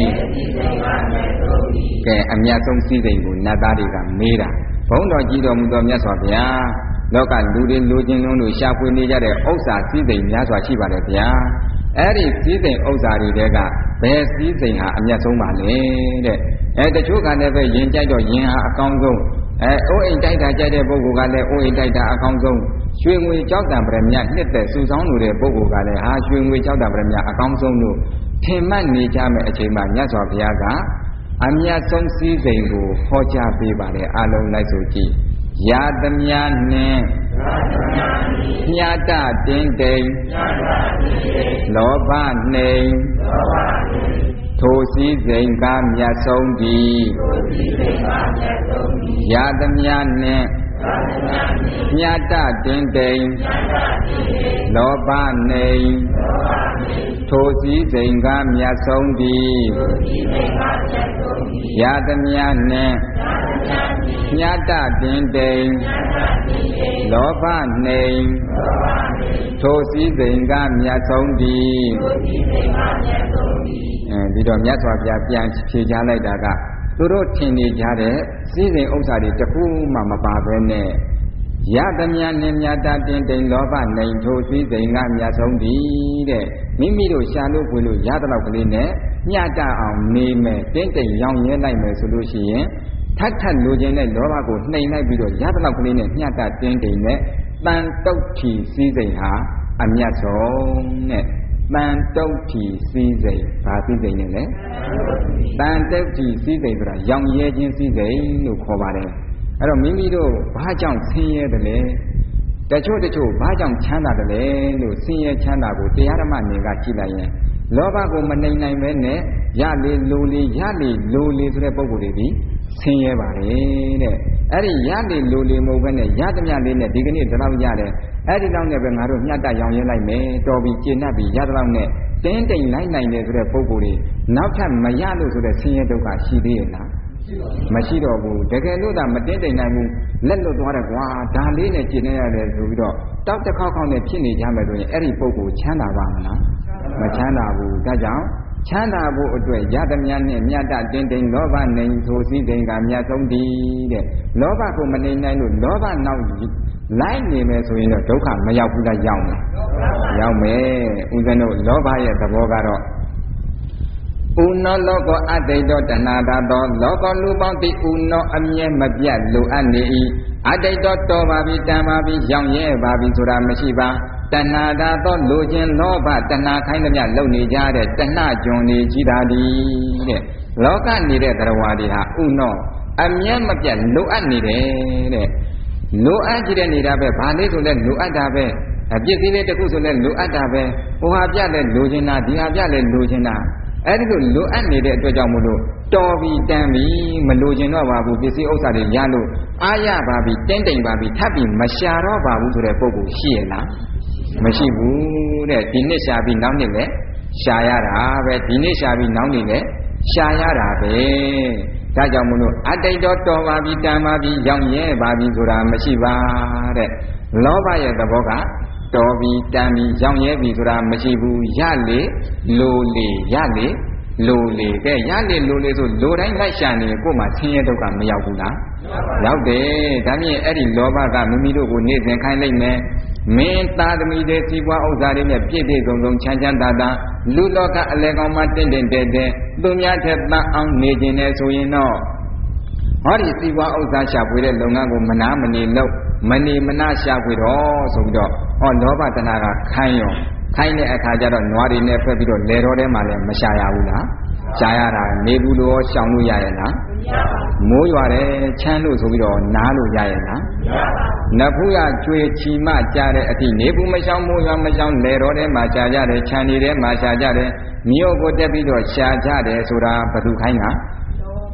ကဲအမြတ်ဆုံးစည်းစိမ်ကိုနတ်သားတွေကမေးတာဘုန်းတော်ကြီးတော်မူသောမြတ်စွာဘုရားလောကလူတွေလူချင်းလုံးတို့ရှာဖွေနေကြတဲ့ဥစ္စာစည်းစိမ်များစွာရှိပါတယ်ဗျာအဲ့ဒီစည်းစိမ်ဥစ္စာတွေတဲကဘယ်စည်းစိမ်ဟာအမြတ်ဆုံးပါလဲတဲ့အဲတချို့ကလည်းပဲယင်ကြိုက်တော့ယင်ဟာအကောင်းဆုံးအဲအိုးအိမ်တိုက်တာကြိုက်တဲ့ပုဂ္ဂိုလ်ကလည်းအိုးအိမ်တိုက်တာအကောင်းဆုံးရွှေငွေကြောက်တံပရမညနှစ်သက်စုဆောင်းလို့တဲ့ပုဂ္ဂိုလ်ကလည်းဟာရွှေငွေကြောက်တံပရမညအကောင်းဆုံးလို့ထင်မှတ်နေကြမယ့်အချိန်မှာမြတ်စွာဘုရားကအမြတ်ဆုံးစည်းစိမ်ကိုဟောကြားပေးပါတယ်အလုံးလိုက်ဆိုကြည့်ယာသမြနှင့်မြတ်တတင်းတိမ်လောဘနှိမ်ထိုစည်းစိမ်ကမြတ်ဆုံးသည်ယာသမြနှင့်မြတ်တတင်းတိမ်လောဘနှိမ်ထိုစည်းစိမ်ကမြတ်ဆုံးသည်ယာသမြနှင့်မြတ်တတင်းတိမ်လောဘနှိမ်ထိုစည်းစိမ်ကမြတ်ဆုံးသည်အဲဒီတော့မြတ်စွာဘုရားပြန်ဖြေချလိုက်တာကသူတို့ထင်နေကြတဲ့စည်းစိမ်ဥစ္စာတွေတခုမှမပါဘဲနဲ့ယသမြနှင့်မြတ်တတင်းတိမ်လောဘနှိမ်ထိုစည်းစိမ်ကမြတ်ဆုံးသည်တဲ့မိမိတို့ရှာလို့ပွေလို့ရတဲ့လောက်ကလေးနဲ့မြတ်တအောင်နေမယ်တင်းတိမ်ရောင်ရဲလိုက်မယ်ဆိုလို့ရှိရင်ထပ်ထပ်လိုချင်တဲ့လောဘကိုနှိမ်လိုက်ပြီးတော့ရတဲ့လောက်ကလေးနဲ့မြတ်တတင်းတိမ်နဲ့တန်တုတ်ထီစည်းစိမ်ဟာအမြတ်ဆုံးတဲ့တန်တုတ်ထီစည်းစိမ်ဘာစည်းစိမ်လဲလဲတန်တုတ်ထီစည်းစိမ်ဆိုတာရောင်ရဲခြင်းစည်းစိမ်လို့ခေါ်ပါတယ်အဲ့တော့မိမိတို့ဘာကြောင့်ဆင်းရဲတယ်လဲတချို့တချို့ဘာကြောင့်ချမ်းသာတယ်လဲလို့ဆင်းရဲချမ်းသာကိုတရားဓမ္မနေကကြည့်လိုက်ရင်လောဘကိုမနှိမ်နိုင်ပဲနဲ့ရလေလိုလေရလေလိုလေဆိုတဲ့ပုံကိုယ်တွေဒီဆင်းရဲပါတယ်တဲ့အဲ့ဒီရလေလိုလေမဟုတ်ဘဲနဲ့ရသမျှလေးနဲ့ဒီကနေ့ဒီလောက်ရတယ်အဲ့ဒီလောက်နဲ့ပဲငါတို့မြတ်တရောင်ရဲလိုက်မယ်တော်ပြီကျေနပ်ပြီရတဲ့လောက်နဲ့တင်းတိမ်လိုက်နိုင်တယ်ဆိုတဲ့ပုံကိုယ်တွေနောက်ထပ်မရလို့ဆိုတဲ့ဆင်းရဲဒုက္ခရှိသေးရဲ့လားမရှိတော့ဘူးတကယ်လို့သာမတင်းတိမ်နိုင်ဘူးလက်လွတ်သွားတယ်ကွာဒါလေးနဲ့ကျင့်နေရတယ်ဆိုပြီးတော့တောက်တစ်ခေါက်ခေါက်နဲ့ဖြစ်နေကြမယ်ဆိုရင်အဲ့ဒီပုဂ္ဂိုလ်ချမ်းသာပါမလားမချမ်းသာဘူးဒါကြောင့်ချမ်းသာဖို့အတွက်ယသမြနဲ့မြတ်တတင်းတိမ်လောဘနှိမ်ထိုစည်းစိမ်ကမြတ်ဆုံးသည်တဲ့လောဘကိုမနှိမ်နိုင်လို့လောဘနောက်လိုက်နေမယ်ဆိုရင်တော့ဒုက္ခမရောက်ဘူးလားရောက်မယ်ရောက်မယ်ဦးဇင်းတို့လောဘရဲ့သဘောကတော့ဥနောလောကအတ္တိတောတဏှာသာသောလောကလူပေါင်းတိဥနောအမြဲမပြတ်လိုအပ်နေ၏အတ္တိတောတော်ပါပြီတန်ပါပြီရောင်ရဲပါပြီဆိုတာမရှိပါတဏှာသာသောလိုခြင်းလောဘတဏှာခိုင်းသမျှလုံနေကြတဲ့တဏှာကျွန်နေကြီးတာဒီတဲ့လောကနေတဲ့တရားဝါဒီဟာဥနောအမြဲမပြတ်လိုအပ်နေတယ်တဲ့လိုအပ်ကြည့်တဲ့နေတာပဲဘာလေးဆိုလဲလိုအပ်တာပဲအပြစ်စည်းလေးတစ်ခုဆိုလဲလိုအပ်တာပဲဟိုဟာပြလဲလိုချင်တာဒီဟာပြလဲလိုချင်တာအဲ့ဒီလိုလိုအပ်နေတဲ့အတွက်ကြောင့်မို့လို့တော်ပြီတန်ပြီမလိုချင်တော့ပါဘူးပစ္စည်းဥစ္စာတွေရလို့အားရပါပြီတင်းတိမ်ပါပြီထပ်ပြီးမရှာတော့ပါဘူးဆိုတဲ့ပုံကိုရှိရလားမရှိဘူးတဲ့ဒီနှစ်ရှာပြီးနောက်နှစ်လည်းရှာရတာပဲဒီနှစ်ရှာပြီးနောက်နှစ်လည်းရှာရတာပဲဒါကြောင့်မို့လို့အတ္တိတော်တော်ပါပြီတန်ပါပြီရောင်ရဲပါပြီဆိုတာမရှိပါတဲ့လောဘရဲ့သဘောကတော်ပြီတန်ပြီရောင်ရဲပြီဆိုတာမရှိဘူးရလေလိုလေရလေလိုလေကဲရလေလိုလေဆိုလိုတိုင်းလိုက်ရှာနေကို့မှာဆင်းရဲဒုက္ခမရောက်ဘူးလားရောက်တယ်ဒါမြင်အဲ့ဒီလောဘကမိမိတို့ကိုနေ့စဉ်ခိုင်းလိုက်မယ်မင်းသားသမီးတွေစီးပွားဥစ္စာတွေနဲ့ပြည့်ပြည့်စုံစုံချမ်းချမ်းသာသာလူလောကအလဲကောင်မှတင့်တင့်တဲတဲသူများထက်တန်အောင်နေခြင်းနဲ့ဆိုရင်တော့ဟောဒီစီးပွားဥစ္စာရှာဖွေတဲ့လုပ်ငန်းကိုမနာမနေလို့မနေမနာရှာဖွေတော့ဆိုပြီးတော့ဟောလောဘတဏှာကခိုင်းရောခိုင်းတဲ့အခါကျတော့နွားတွေနဲ့ဖက်ပြီးတော့လေတော်ထဲမှာလည်းမရှာရဘူးလားရှာရတာနေဘူးလို့ရှောင်လို့ရရဲ့လားမိုးရွာတယ်ချမ်းလို့ဆိုပြီးတော့နားလို့ရရဲ့လားနဖူးရကျွေချီမကြတဲ့အထိနေဘူးမရှောင်မိုးရွာမရှောင်လေတော်ထဲမှာရှာကြတယ်ချမ်းနေထဲမှာရှာကြတယ်မြို့ကိုတက်ပြီးတော့ရှာကြတယ်ဆိုတာဘယ်သူခိုင်းတာ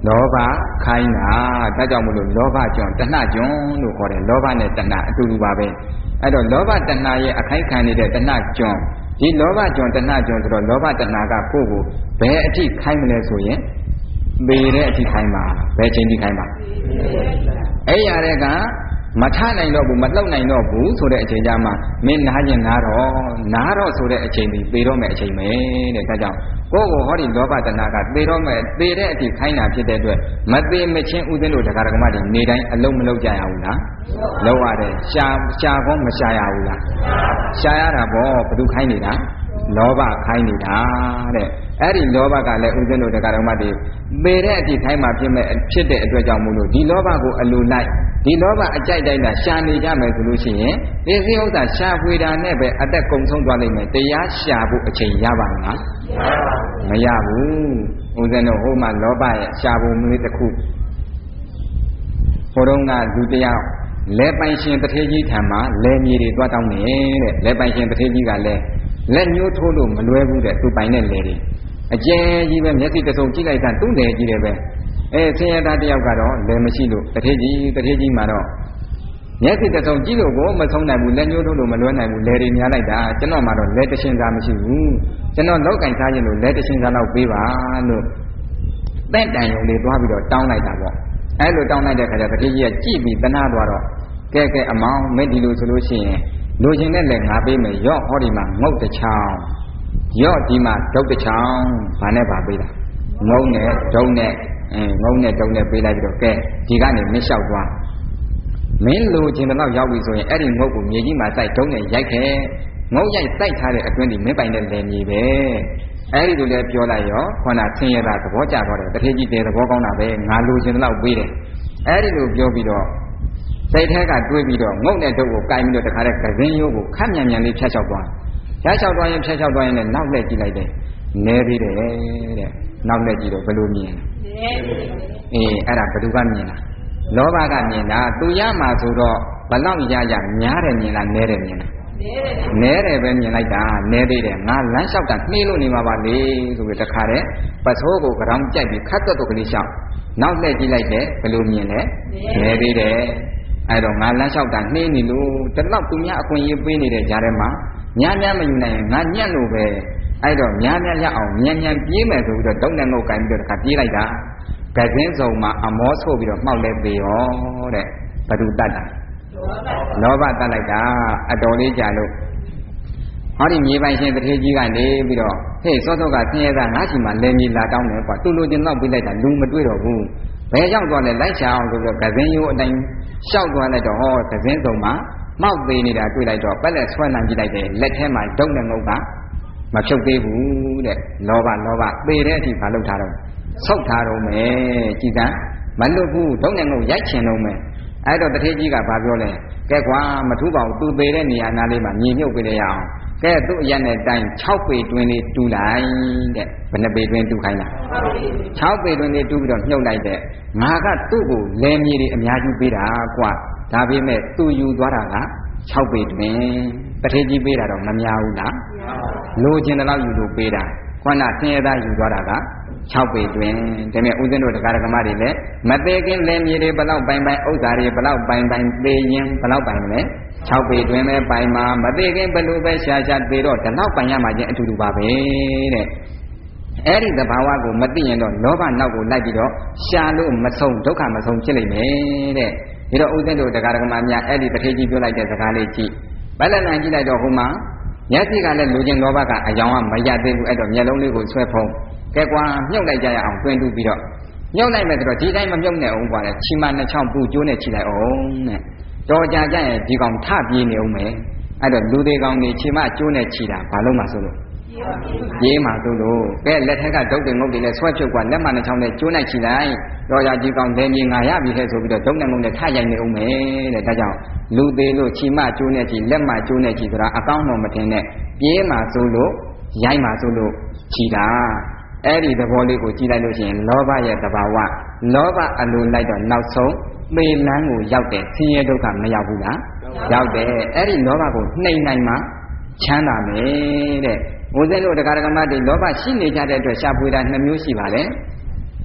လောဘခိုင်းတာဒါကြောင့်မလို့လောဘကြောင့်တဏှာကြောင့်လို့ခေါ်တယ်လောဘနဲ့တဏှာအတူတူပါပဲအဲ့တော့လောဘတဏှာရဲ့အခိုက်ခံနေတဲ့တဏှာကြောင့်ဒီလောဘကြောင့်တဏှာကြောင့်ဆိုတော့လောဘတဏှာကကိုယ့်ကိုဘယ်အထိခိုင်းမလဲဆိုရင်ပေတဲ့အထိခိုင်းပါဘယ်ချိန်ထိခိုင်းပါအဲ့ရတဲ့ကမထနိုင်တော့ဘူးမလှုပ်နိုင်တော့ဘူးဆိုတဲ့အချိန်ကြမှာမင်းနားကျင်နားတော့နားတော့ဆိုတဲ့အချိန်ပြီးပေတော့မယ်အချိန်ပဲတဲ့ဒါကြောင့်ကိုယ့်ကိုဟောဒီလောဘတဏှာကပေတော့မယ်ပေတဲ့အထိခိုင်းတာဖြစ်တဲ့အတွက်မပေမချင်းဥစဉ်တို့တရားဓမ္မတွေနေတိုင်းအလုံးမလုံးကြရဘူးလားလုံးရတယ်ရှာရှာကောမရှာရဘူးလားရှာရတာပေါ့ဘယ်သူခိုင်းနေတာလောဘခိုင်းနေတာတဲ့အဲ့ဒီလောဘကလည်းဥစဉ်တို့တရားဓမ္မတွေပေတဲ့အထိခိုင်းမှဖြစ်မဲ့ဖြစ်တဲ့အတွက်ကြောင့်မို့လို့ဒီလောဘကိုအလိုလိုက်ဒီလောဘအကြိုက်တိုင်းတာရှာနေကြမယ်ဆိုလို့ရှိရင်ဒီစည်းဥစ္စာရှာဖွေတာနဲ့ပဲအသက်ကုန်ဆုံးသွားလိမ့်မယ်တရားရှာဖို့အချိန်ရပါမလားမရဘူးဥစဉ်တို့ဟိုမှာလောဘရဲ့ရှာဖို့မွေးတစ်ခုဟိုတုန်းကလူတယောက်လဲပိုင်ရှင်တထေးကြီးထံမှာလဲမြေတွေတွားတောင်းနေတဲ့လဲပိုင်ရှင်တထေးကြီးကလည်းလက်ညှိုးထိုးလို့မလွဲဘူးတဲ့သူပိုင်တဲ့လေတွေအကျယ်ကြီးပဲမျက်စိတစ်စုံကြည့်လိုက်တာသူ့လေကြီးတယ်ပဲအဲဆင်းရဲသားတယောက်ကတော့လည်းမရှိလို့တထေးကြီးတထေးကြီးမှာတော့မျက်စိတစ်စုံကြည့်လို့ကိုမဆုံးနိုင်ဘူးလက်ညှိုးထိုးလို့မလွဲနိုင်ဘူးလေတွေများလိုက်တာကျွန်တော်မှာတော့လက်တရှင်းစားမရှိဘူးကျွန်တော်လောက်ကင်စားရင်လို့လက်တရှင်းစားတော့ပေးပါလို့တဲ့တန်ရုံလေးသွားပြီးတော့တောင်းလိုက်တာပေါ့အဲလိုတောင်းလိုက်တဲ့ခါကျတထေးကြီးကကြည့်ပြီးတနာသွားတော့ကဲကဲအမောင်မဲ့ဒီလိုဆိုလို့ရှိရင်လူချင်းနဲ့လည်းငါပေးမယ်ရော့ဟောဒီမှာငုတ်တစ်ချောင်းရော့ဒီမှာဒုတ်တစ်ချောင်းဘာနဲ့ပါပေးတာငုံနဲ့ဒုံနဲ့အဲငုံနဲ့ဒုံနဲ့ပေးလိုက်ပြီးတော့ကဲဒီကနေမင်းလျှောက်သွားမင်းလူချင်းတော့ရောက်ပြီဆိုရင်အဲ့ဒီငုတ်ကိုမြေကြီးမှာစိုက်ဒုံနဲ့ရိုက်ခဲ့ငုတ်ရိုက်စိုက်ထားတဲ့အတွင်းဒီမင်းပိုင်တဲ့လယ်မြေပဲအဲ့ဒီလိုလဲပြောလိုက်ရောခန္ဓာဆင်းရဲတာသဘောကျသွားတယ်တထေးကြီးတဲ့သဘောကောင်းတာပဲငါလူချင်းတော့ပေးတယ်အဲ့ဒီလိုပြောပြီးတော့စိတ်ထဲကတွေးပြီးတော့ငုတ်နဲ့ဒုတ်ကိုကိုင်ပြီးတော့တခါတည်းကစင်းရိုးကိုခက်မြန်မြန်လေးဖြတ်လျှောက်သွားဖြတ်လျှောက်သွားရင်ဖြတ်လျှောက်သွားရင်လည်းနောက်လှည့်ကြည့်လိုက်တယ်နဲသေးတယ်တဲ့နောက်လှည့်ကြည့်တော့ဘယ်လိုမြင်လဲအေးအဲ့ဒါဘယ်သူကမြင်လားလောဘကမြင်တာသူရမှာဆိုတော့ဘလောက်ရရများတယ်မြင်လားနဲတယ်မြင်လားနဲတယ်ပဲမြင်လိုက်တာနဲသေးတယ်ငါလမ်းလျှောက်တာနှီးလို့နေမှာပါလေဆိုပြီးတခါတည်းပစိုးကိုကြောင်ကြိုက်ပြီးခတ်တော့တော့ကလေးလျှောက်နောက်လှည့်ကြည့်လိုက်တယ်ဘယ်လိုမြင်လဲနဲသေးတယ်အဲ့တော့ငါလမ်းလျှောက်တာနှေးနေလို့တလောက်သူများအခွင့်အရေးပေးနေတဲ့ကြားထဲမှာများများမယူနိုင်ရင်ငါညံ့လို့ပဲအဲ့တော့များများရအောင်မြန်မြန်ပြေးမယ်ဆိုပြီးတော့တုံးနဲ့ငုတ်ကိုင်းပြီးတော့တခါပြေးလိုက်တာကစင်းစုံမှာအမောဆို့ပြီးတော့မှောက်လဲပေရောတဲ့ဘသူတတ်တာလောဘတတ်လိုက်တာအတော်လေးကြာလို့ဟောဒီမြေပိုင်ရှင်တထေးကြီးကနေပြီးတော့ဟေ့စောစောကဆင်းရဲသားငါ့ချီမှာလဲမြေလာတောင်းတယ်ကွာသူ့လိုချင်တော့ပြေးလိုက်တာလူမတွေ့တော့ဘူးဘယ်ရောက်သွားလဲလိုက်ချအောင်ဆိုပြီးတော့ကစင်းရိုးအတိုင်းရှောက်သွားလိုက်တော့ဟောကစင်းစုံမှာမောက်သေးနေတာတွေ့လိုက်တော့ပက်လက်ဆွဲနိုင်ကြည့်လိုက်တယ်လက်ထဲမှာဒုံနဲ့ငုတ်ကမဖြုတ်သေးဘူးတဲ့လောဘလောဘပေတဲ့အထိမလုပ်ထားတော့ဆုတ်ထားတော့မယ်ကြည်စမ်းမလွတ်ဘူးဒုံနဲ့ငုတ်ရိုက်ချင်တော့မယ်အဲ့တော့တထေးကြီးကဘာပြောလဲကဲကွာမထူးပါဘူးသူပေတဲ့နေရာနားလေးမှာညီမြုပ်ပေးလိုက်ရအောင်ကဲသူ့အရက်နဲ့တိုင်း၆ပေတွင်လေးတူးလိုက်တဲ့ဘယ်နှပေတွင်တူးခိုင်းလား၆ပေတွင်လေးတူးပြီးတော့မြုပ်လိုက်တဲ့ငါကသူ့ကိုလဲမြေတွေအများကြီးပေးတာကွာဒါပေမဲ့သူယူသွားတာက၆ပေတွင်တထေးကြီးပေးတာတော့မများဘူးလားလိုချင်တဲ့လောက်ယူလို့ပေးတာခန္ဓာဆင်းရဲသားယူသွားတာက၆ပေတွင်ဒါပေမဲ့ဦးဇင်းတို့တရားဓမ္မတွေလည်းမသေးခင်လဲမြေတွေဘလောက်ပိုင်ပိုင်ဥစ္စာတွေဘလောက်ပိုင်ပိုင်သေးရင်ဘလောက်ပိုင်မလဲ၆ပေတွင်ပဲပိုင်မှာမသေးခင်ဘယ်လိုပဲရှာရှာသေးတော့ဒီလောက်ပိုင်ရမှာချင်းအတူတူပါပဲတဲ့အဲ့ဒီသဘာဝကိုမသိရင်တော့လောဘနောက်ကိုလိုက်ပြီးတော့ရှာလို့မဆုံးဒုက္ခမဆုံးဖြစ်လိမ့်မယ်တဲ့ဒီတော့ဦးဇင်းတို့တရားဓမ္မများအဲ့ဒီတထေးကြီးပြောလိုက်တဲ့စကားလေးကြည့်ဘယ်လက်နဲ့ကြည့်လိုက်တော့ဟိုမှာမျက်စိကလည်းလူချင်းလောဘကအယောင်ကမရသေးဘူးအဲ့တော့မျက်လုံးလေးကိုဆွဲဖုံးကဲကွာမြုပ်လိုက်ကြရအောင်တွင်တူပြီးတော့မြုပ်လိုက်မယ်ဆိုတော့ဒီတိုင်းမမြုပ်နဲ့အောင်ကွာလေချီမနှစ်ချောင်းပူကျိုးနဲ့ချီလိုက်အောင်တဲ့တော်ကြကြရင်ဒီကောင်ထပြေးနေအောင်မယ်အဲ့တော့လူသေးကောင်နေချီမကျိုးနဲ့ချီတာဘာလို့မှဆိုလို့ပြေးမှဆိုလို့ကဲလက်ထက်ကဒုတ်တင်ငုတ်တွေနဲ့ဆွဲဖြုတ်ကွာလက်မနှစ်ချောင်းနဲ့ကျိုးနဲ့ချီလိုက်တော်ကြဒီကောင်လဲမြေငါရပြီဟဲ့ဆိုပြီးတော့ဒုတ်နဲ့ငုတ်နဲ့ထရိုက်နေအောင်မယ်တဲ့ဒါကြောင့်လူသေးလို့ချီမကျိုးနဲ့ချီလက်မကျိုးနဲ့ချီဆိုတာအကောင်းတော့မထင်နဲ့ပြေးမှဆိုလို့ရိုက်မှဆိုလို့ချီတာအဲ့ဒီသဘောလေးကိုကြည့်လိုက်လို့ရှိရင်လောဘရဲ့သဘာဝလောဘအလိုလိုက်တော့နောက်ဆုံးပေလန်းကိုရောက်တယ်ဆင်းရဲဒုက္ခမရောက်ဘူးလားရောက်တယ်အဲ့ဒီလောဘကိုနှိမ်နိုင်မှချမ်းသာမယ်တဲ့ဘုရားတို့တရားဓမ္မတွေလောဘရှိနေကြတဲ့အတွက်ရှားပွေတာနှစ်မျိုးရှိပါလေ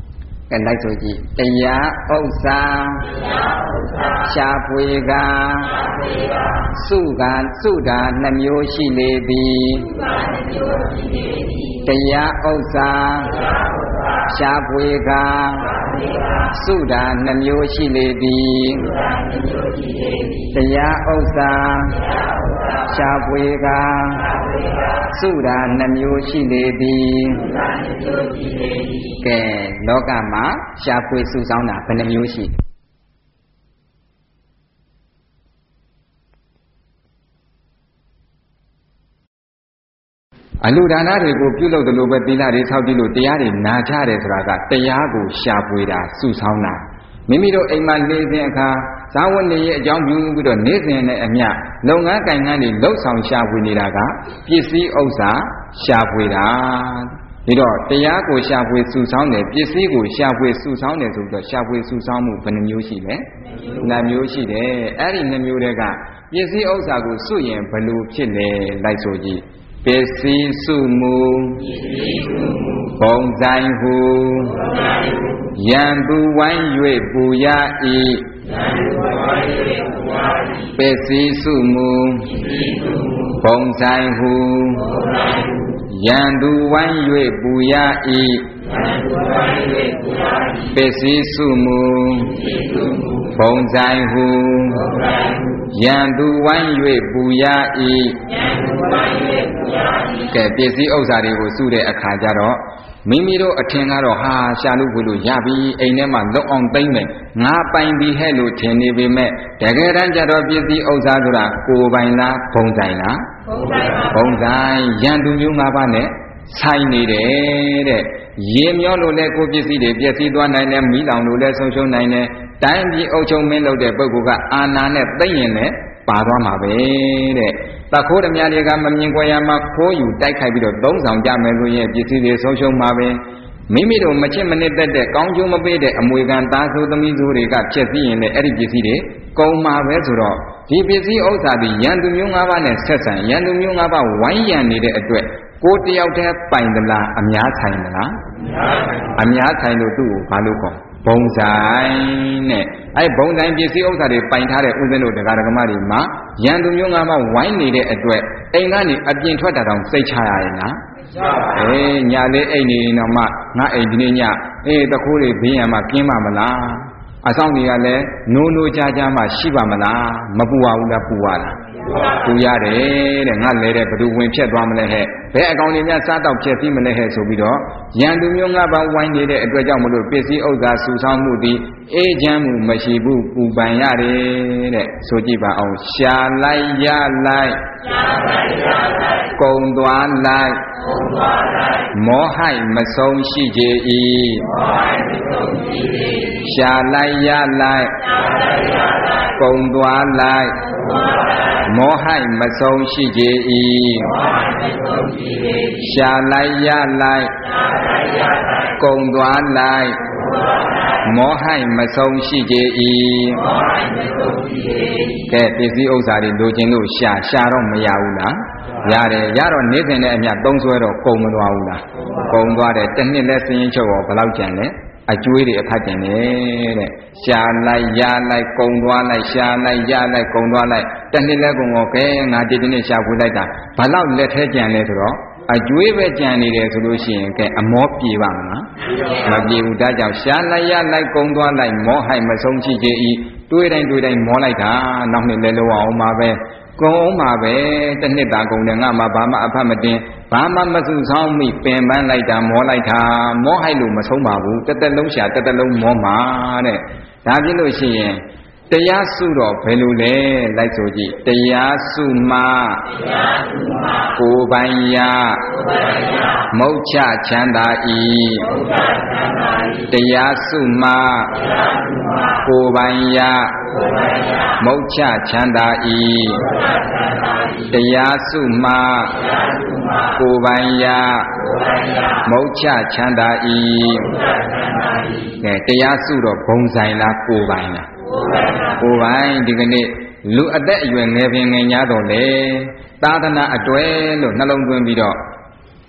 cái lại số gì tây âu sa xa bùi gà su gà su đà nam yo shi lê đi tây âu sa xa bùi gà su đà nam yo shi lê đi tây âu sa xa bùi gà su đà nam yo shi lê đi cái đó cả mà xa bùi su sao nào phần nam yo shiအလူဒါနတွေကိုပြုလုပ်တယ်လို့ပဲသီလတွေဆောက်တည်လို့တရားတွေနာချတယ်ဆိုတာကတရားကိုရှာဖွေတာစုဆောင်းတာမိမိတို့အိမ်မှာနေစဉ်အခါဇာဝတ်နေရဲ့အကြောင်းပြုပြီးတော့နေစဉ်နဲ့အမျှလုပ်ငန်းကိုင်ငန်းတွေလှုပ်ဆောင်ရှာဖွေနေတာကပစ္စည်းဥစ္စာရှာဖွေတာဒီတော့တရားကိုရှာဖွေစုဆောင်းတယ်ပစ္စည်းကိုရှာဖွေစုဆောင်းတယ်ဆိုတော့ရှာဖွေစုဆောင်းမှုဘယ်နှမျိုးရှိလဲနှစ်မျိုးရှိတယ်အဲ့ဒီနှစ်မျိုးတွေကပစ္စည်းဥစ္စာကိုစုရင်ဘယ်လိုဖြစ်လဲလိုက်ဆိုကြည့်ပစ္စည်းစုမှုဘုံဆိုင်ဟုယံသူဝိုင်း၍ပူရ၏ပစ္စည်းစုမှုဘုံဆိုင်ဟုယံသူဝိုင်း၍ပူရ၏ပစ္စည်းစုမှုဘုံဆိုင်ဟုယံသူဝိုင်း၍ပူရ၏ကဲပစ္စည်းဥစ္စာတွေကိုစုတဲ့အခါကျတော့မိမိတို့အထင်ကတော့ဟာရှာလို့ခွေလို့ရပြီအိမ်ထဲမှာလုံအောင်သိမ့်မယ်ငါပိုင်ပြီဟဲ့လို့ထင်နေပေမဲ့တကယ်တမ်းကျတော့ပစ္စည်းဥစ္စာဆိုတာကိုယ်ပိုင်လားဘုံဆိုင်လားဘုံဆိုင်ရန်သူမျိုးငါးပါးနဲ့ဆိုင်နေတယ်တဲ့ရေမျောလို့လည်းကိုယ်ပစ္စည်းတွေပျက်စီးသွားနိုင်တယ်မိလောင်လို့လည်းဆုံးရှုံးနိုင်တယ်တိုင်းပြည်အုပ်ချုပ်မင်းလုပ်တဲ့ပုဂ္ဂိုလ်ကအာဏာနဲ့သိမ့်ရင်လည်းပါသွားမှာပဲတဲ့တခိုးဓမြတွေကမမြင်ကြရမှာခိုးယူတိုက်ခိုက်ပြီးတော့သုံးဆောင်ကြမယ်လို့ရဲ့ပစ္စည်းတွေဆုံးရှုံးမှာပဲမိမိတို့မချစ်မနစ်သက်တဲ့ကောင်းကျိုးမပေးတဲ့အမွေခံသားဆိုသမီးဆိုတွေကဖြစ်ပြီးရင်လည်းအဲ့ဒီပစ္စည်းတွေကုန်မှာပဲဆိုတော့ဒီပစ္စည်းဥစ္စာတွေရန်သူမျိုး၅ပါးနဲ့ဆက်ဆံရန်သူမျိုး၅ပါးဝိုင်းရံနေတဲ့အတွက်ကိုတယောက်တည်းပိုင်သလားအများဆိုင်သလားအများဆိုင်လို့သူ့ကိုဘာလို့ခေါ်ဘုံဆိုင်နဲ့အဲ့ဘုံဆိုင်ပစ္စည်းဥစ္စာတွေပိုင်ထားတဲ့ဥစဉ်တို့တရားဓမ္မတွေမှာရန်သူမျိုး၅ပါးဝိုင်းနေတဲ့အတွက်အိမ်ကနေအပြင်ထွက်တာတောင်စိတ်ချရရဲ့လားအေးညာလေးအိမ်နေတော့မှငါအိမ်ဒီနေ့ညအေးတခိုးတွေဘေးရန်မှာကင်းပါမလားအဆောင်တွေကလည်းနိုးနိုးကြားကြားမှရှိပါမလားမပူပါဘူးလားပူပါလားပူရတယ်တဲ့ငါလဲတဲ့ဘယ်သူဝင်ဖြတ်သွားမလဲဟဲ့ဘယ်အကောင်တွေများစားတော့ဖြတ်ပြီးမလဲဟဲ့ဆိုပြီးတော့ရန်သူမျိုးငါးပါးဝိုင်းနေတဲ့အတွက်ကြောင့်မလို့ပစ္စည်းဥစ္စာစုဆောင်းမှုသည်အေးချမ်းမှုမရှိဘူးပူပန်ရတယ်တဲ့ဆိုကြည့်ပါအောင်ရှာလိုက်ရလိုက်ရှာလိုက်ရလိုက်ကုံသွားလိုက်ကုံသွားလိုက်မောဟိုက်မဆုံးရှိကြ၏မောဟိုက်မဆုံးရှိကြ၏ရှာလိုက်ရလိုက်ရှာလိုက်ရလိုက်ကုံသွားလိုက်ကုံသွားလိုက်မောဟိုက်မဆုံးရှိကြ၏မောဟိုက်မဆုံးရှိကြ၏ရှာလိုက်ရလိုက်ရှာလိုက်ရလိုက်ကုံသွားလိုက်ကုံသွားလိုက်မောဟိုက်မဆုံးရှိကြ၏မောဟိုက်မဆုံးရှိကြ၏ကဲပစ္စည်းဥစ္စာတွေလိုချင်လို့ရှာရှာတော့မရဘူးလားရတယ်ရတော့နေစဉ်နဲ့အမျှသုံးဆွဲတော့ကုန်မသွားဘူးလားကုန်သွားတယ်တစ်နှစ်လဲစင်းရင်ချုပ်ရောဘယ်လောက်ကျန်လဲအကျွေးတွေအဖတ်တင်နေတဲ့ရှာလိုက်ရလိုက်ကုံသွားလိုက်ရှာလိုက်ရလိုက်ကုံသွားလိုက်တစ်နှစ်လဲကုံရောကဲငါဒီဒီနေ့ရှာဖွေလိုက်တာဘယ်လောက်လက်ထဲကျန်လဲဆိုတော့အကျွေးပဲကြံနေတယ်ဆိုလို့ရှိရင်ကဲအမောပြေပါမလားမပြေဘူးဒါကြောင့်ရှာလိုက်ရလိုက်ကုံသွားလိုက်မောဟိုက်မဆုံးရှိကြ၏တွေးတိုင်းတွေးတိုင်းမောလိုက်တာနောက်နှစ်လဲလောအောင်ပါပဲကုံအောင်ပါပဲတစ်နှစ်တာကုံတယ်ငါမှဘာမှအဖတ်မတင်ဘာမှမစုဆောင်မိပင်ပန်းလိုက်တာမောလိုက်တာမောဟိုက်လို့မဆုံးပါဘူးတစ်သက်လုံးရှာတစ်သက်လုံးမောမှာတဲ့ဒါဖြစ်လို့ရှိရင်တရားစုတော့ဘယ်လိုလဲလိုက်ဆိုကြည့်တရားစုမှတရားစုမှကိုယ်ပိုင်ရကိုယ်ပိုင်ရမုတ်ချချမ်းသာ၏မုတ်ချချမ်းသာ၏တရားစုမှတရားစုမှကိုယ်ပိုင်ရကိုယ်ပိုင်ရမုတ်ချချမ်းသာ၏မုတ်ချချမ်းသာ၏တရားစုမှတရားစုမှကိုယ်ပိုင်ရကိုယ်ပိုင်ရမုတ်ချချမ်းသာ၏မုတ်ချချမ်းသာ၏ကဲတရားစုတော့ဘုံဆိုင်လားကိုယ်ပိုင်လားကိုယ်ပိုင်ဒီကနေ့လူအသက်အရွယ်ငယ်ပင်ငယ်များတော့လေသာသနာအတွဲလို့နှလုံးသွင်းပြီးတော့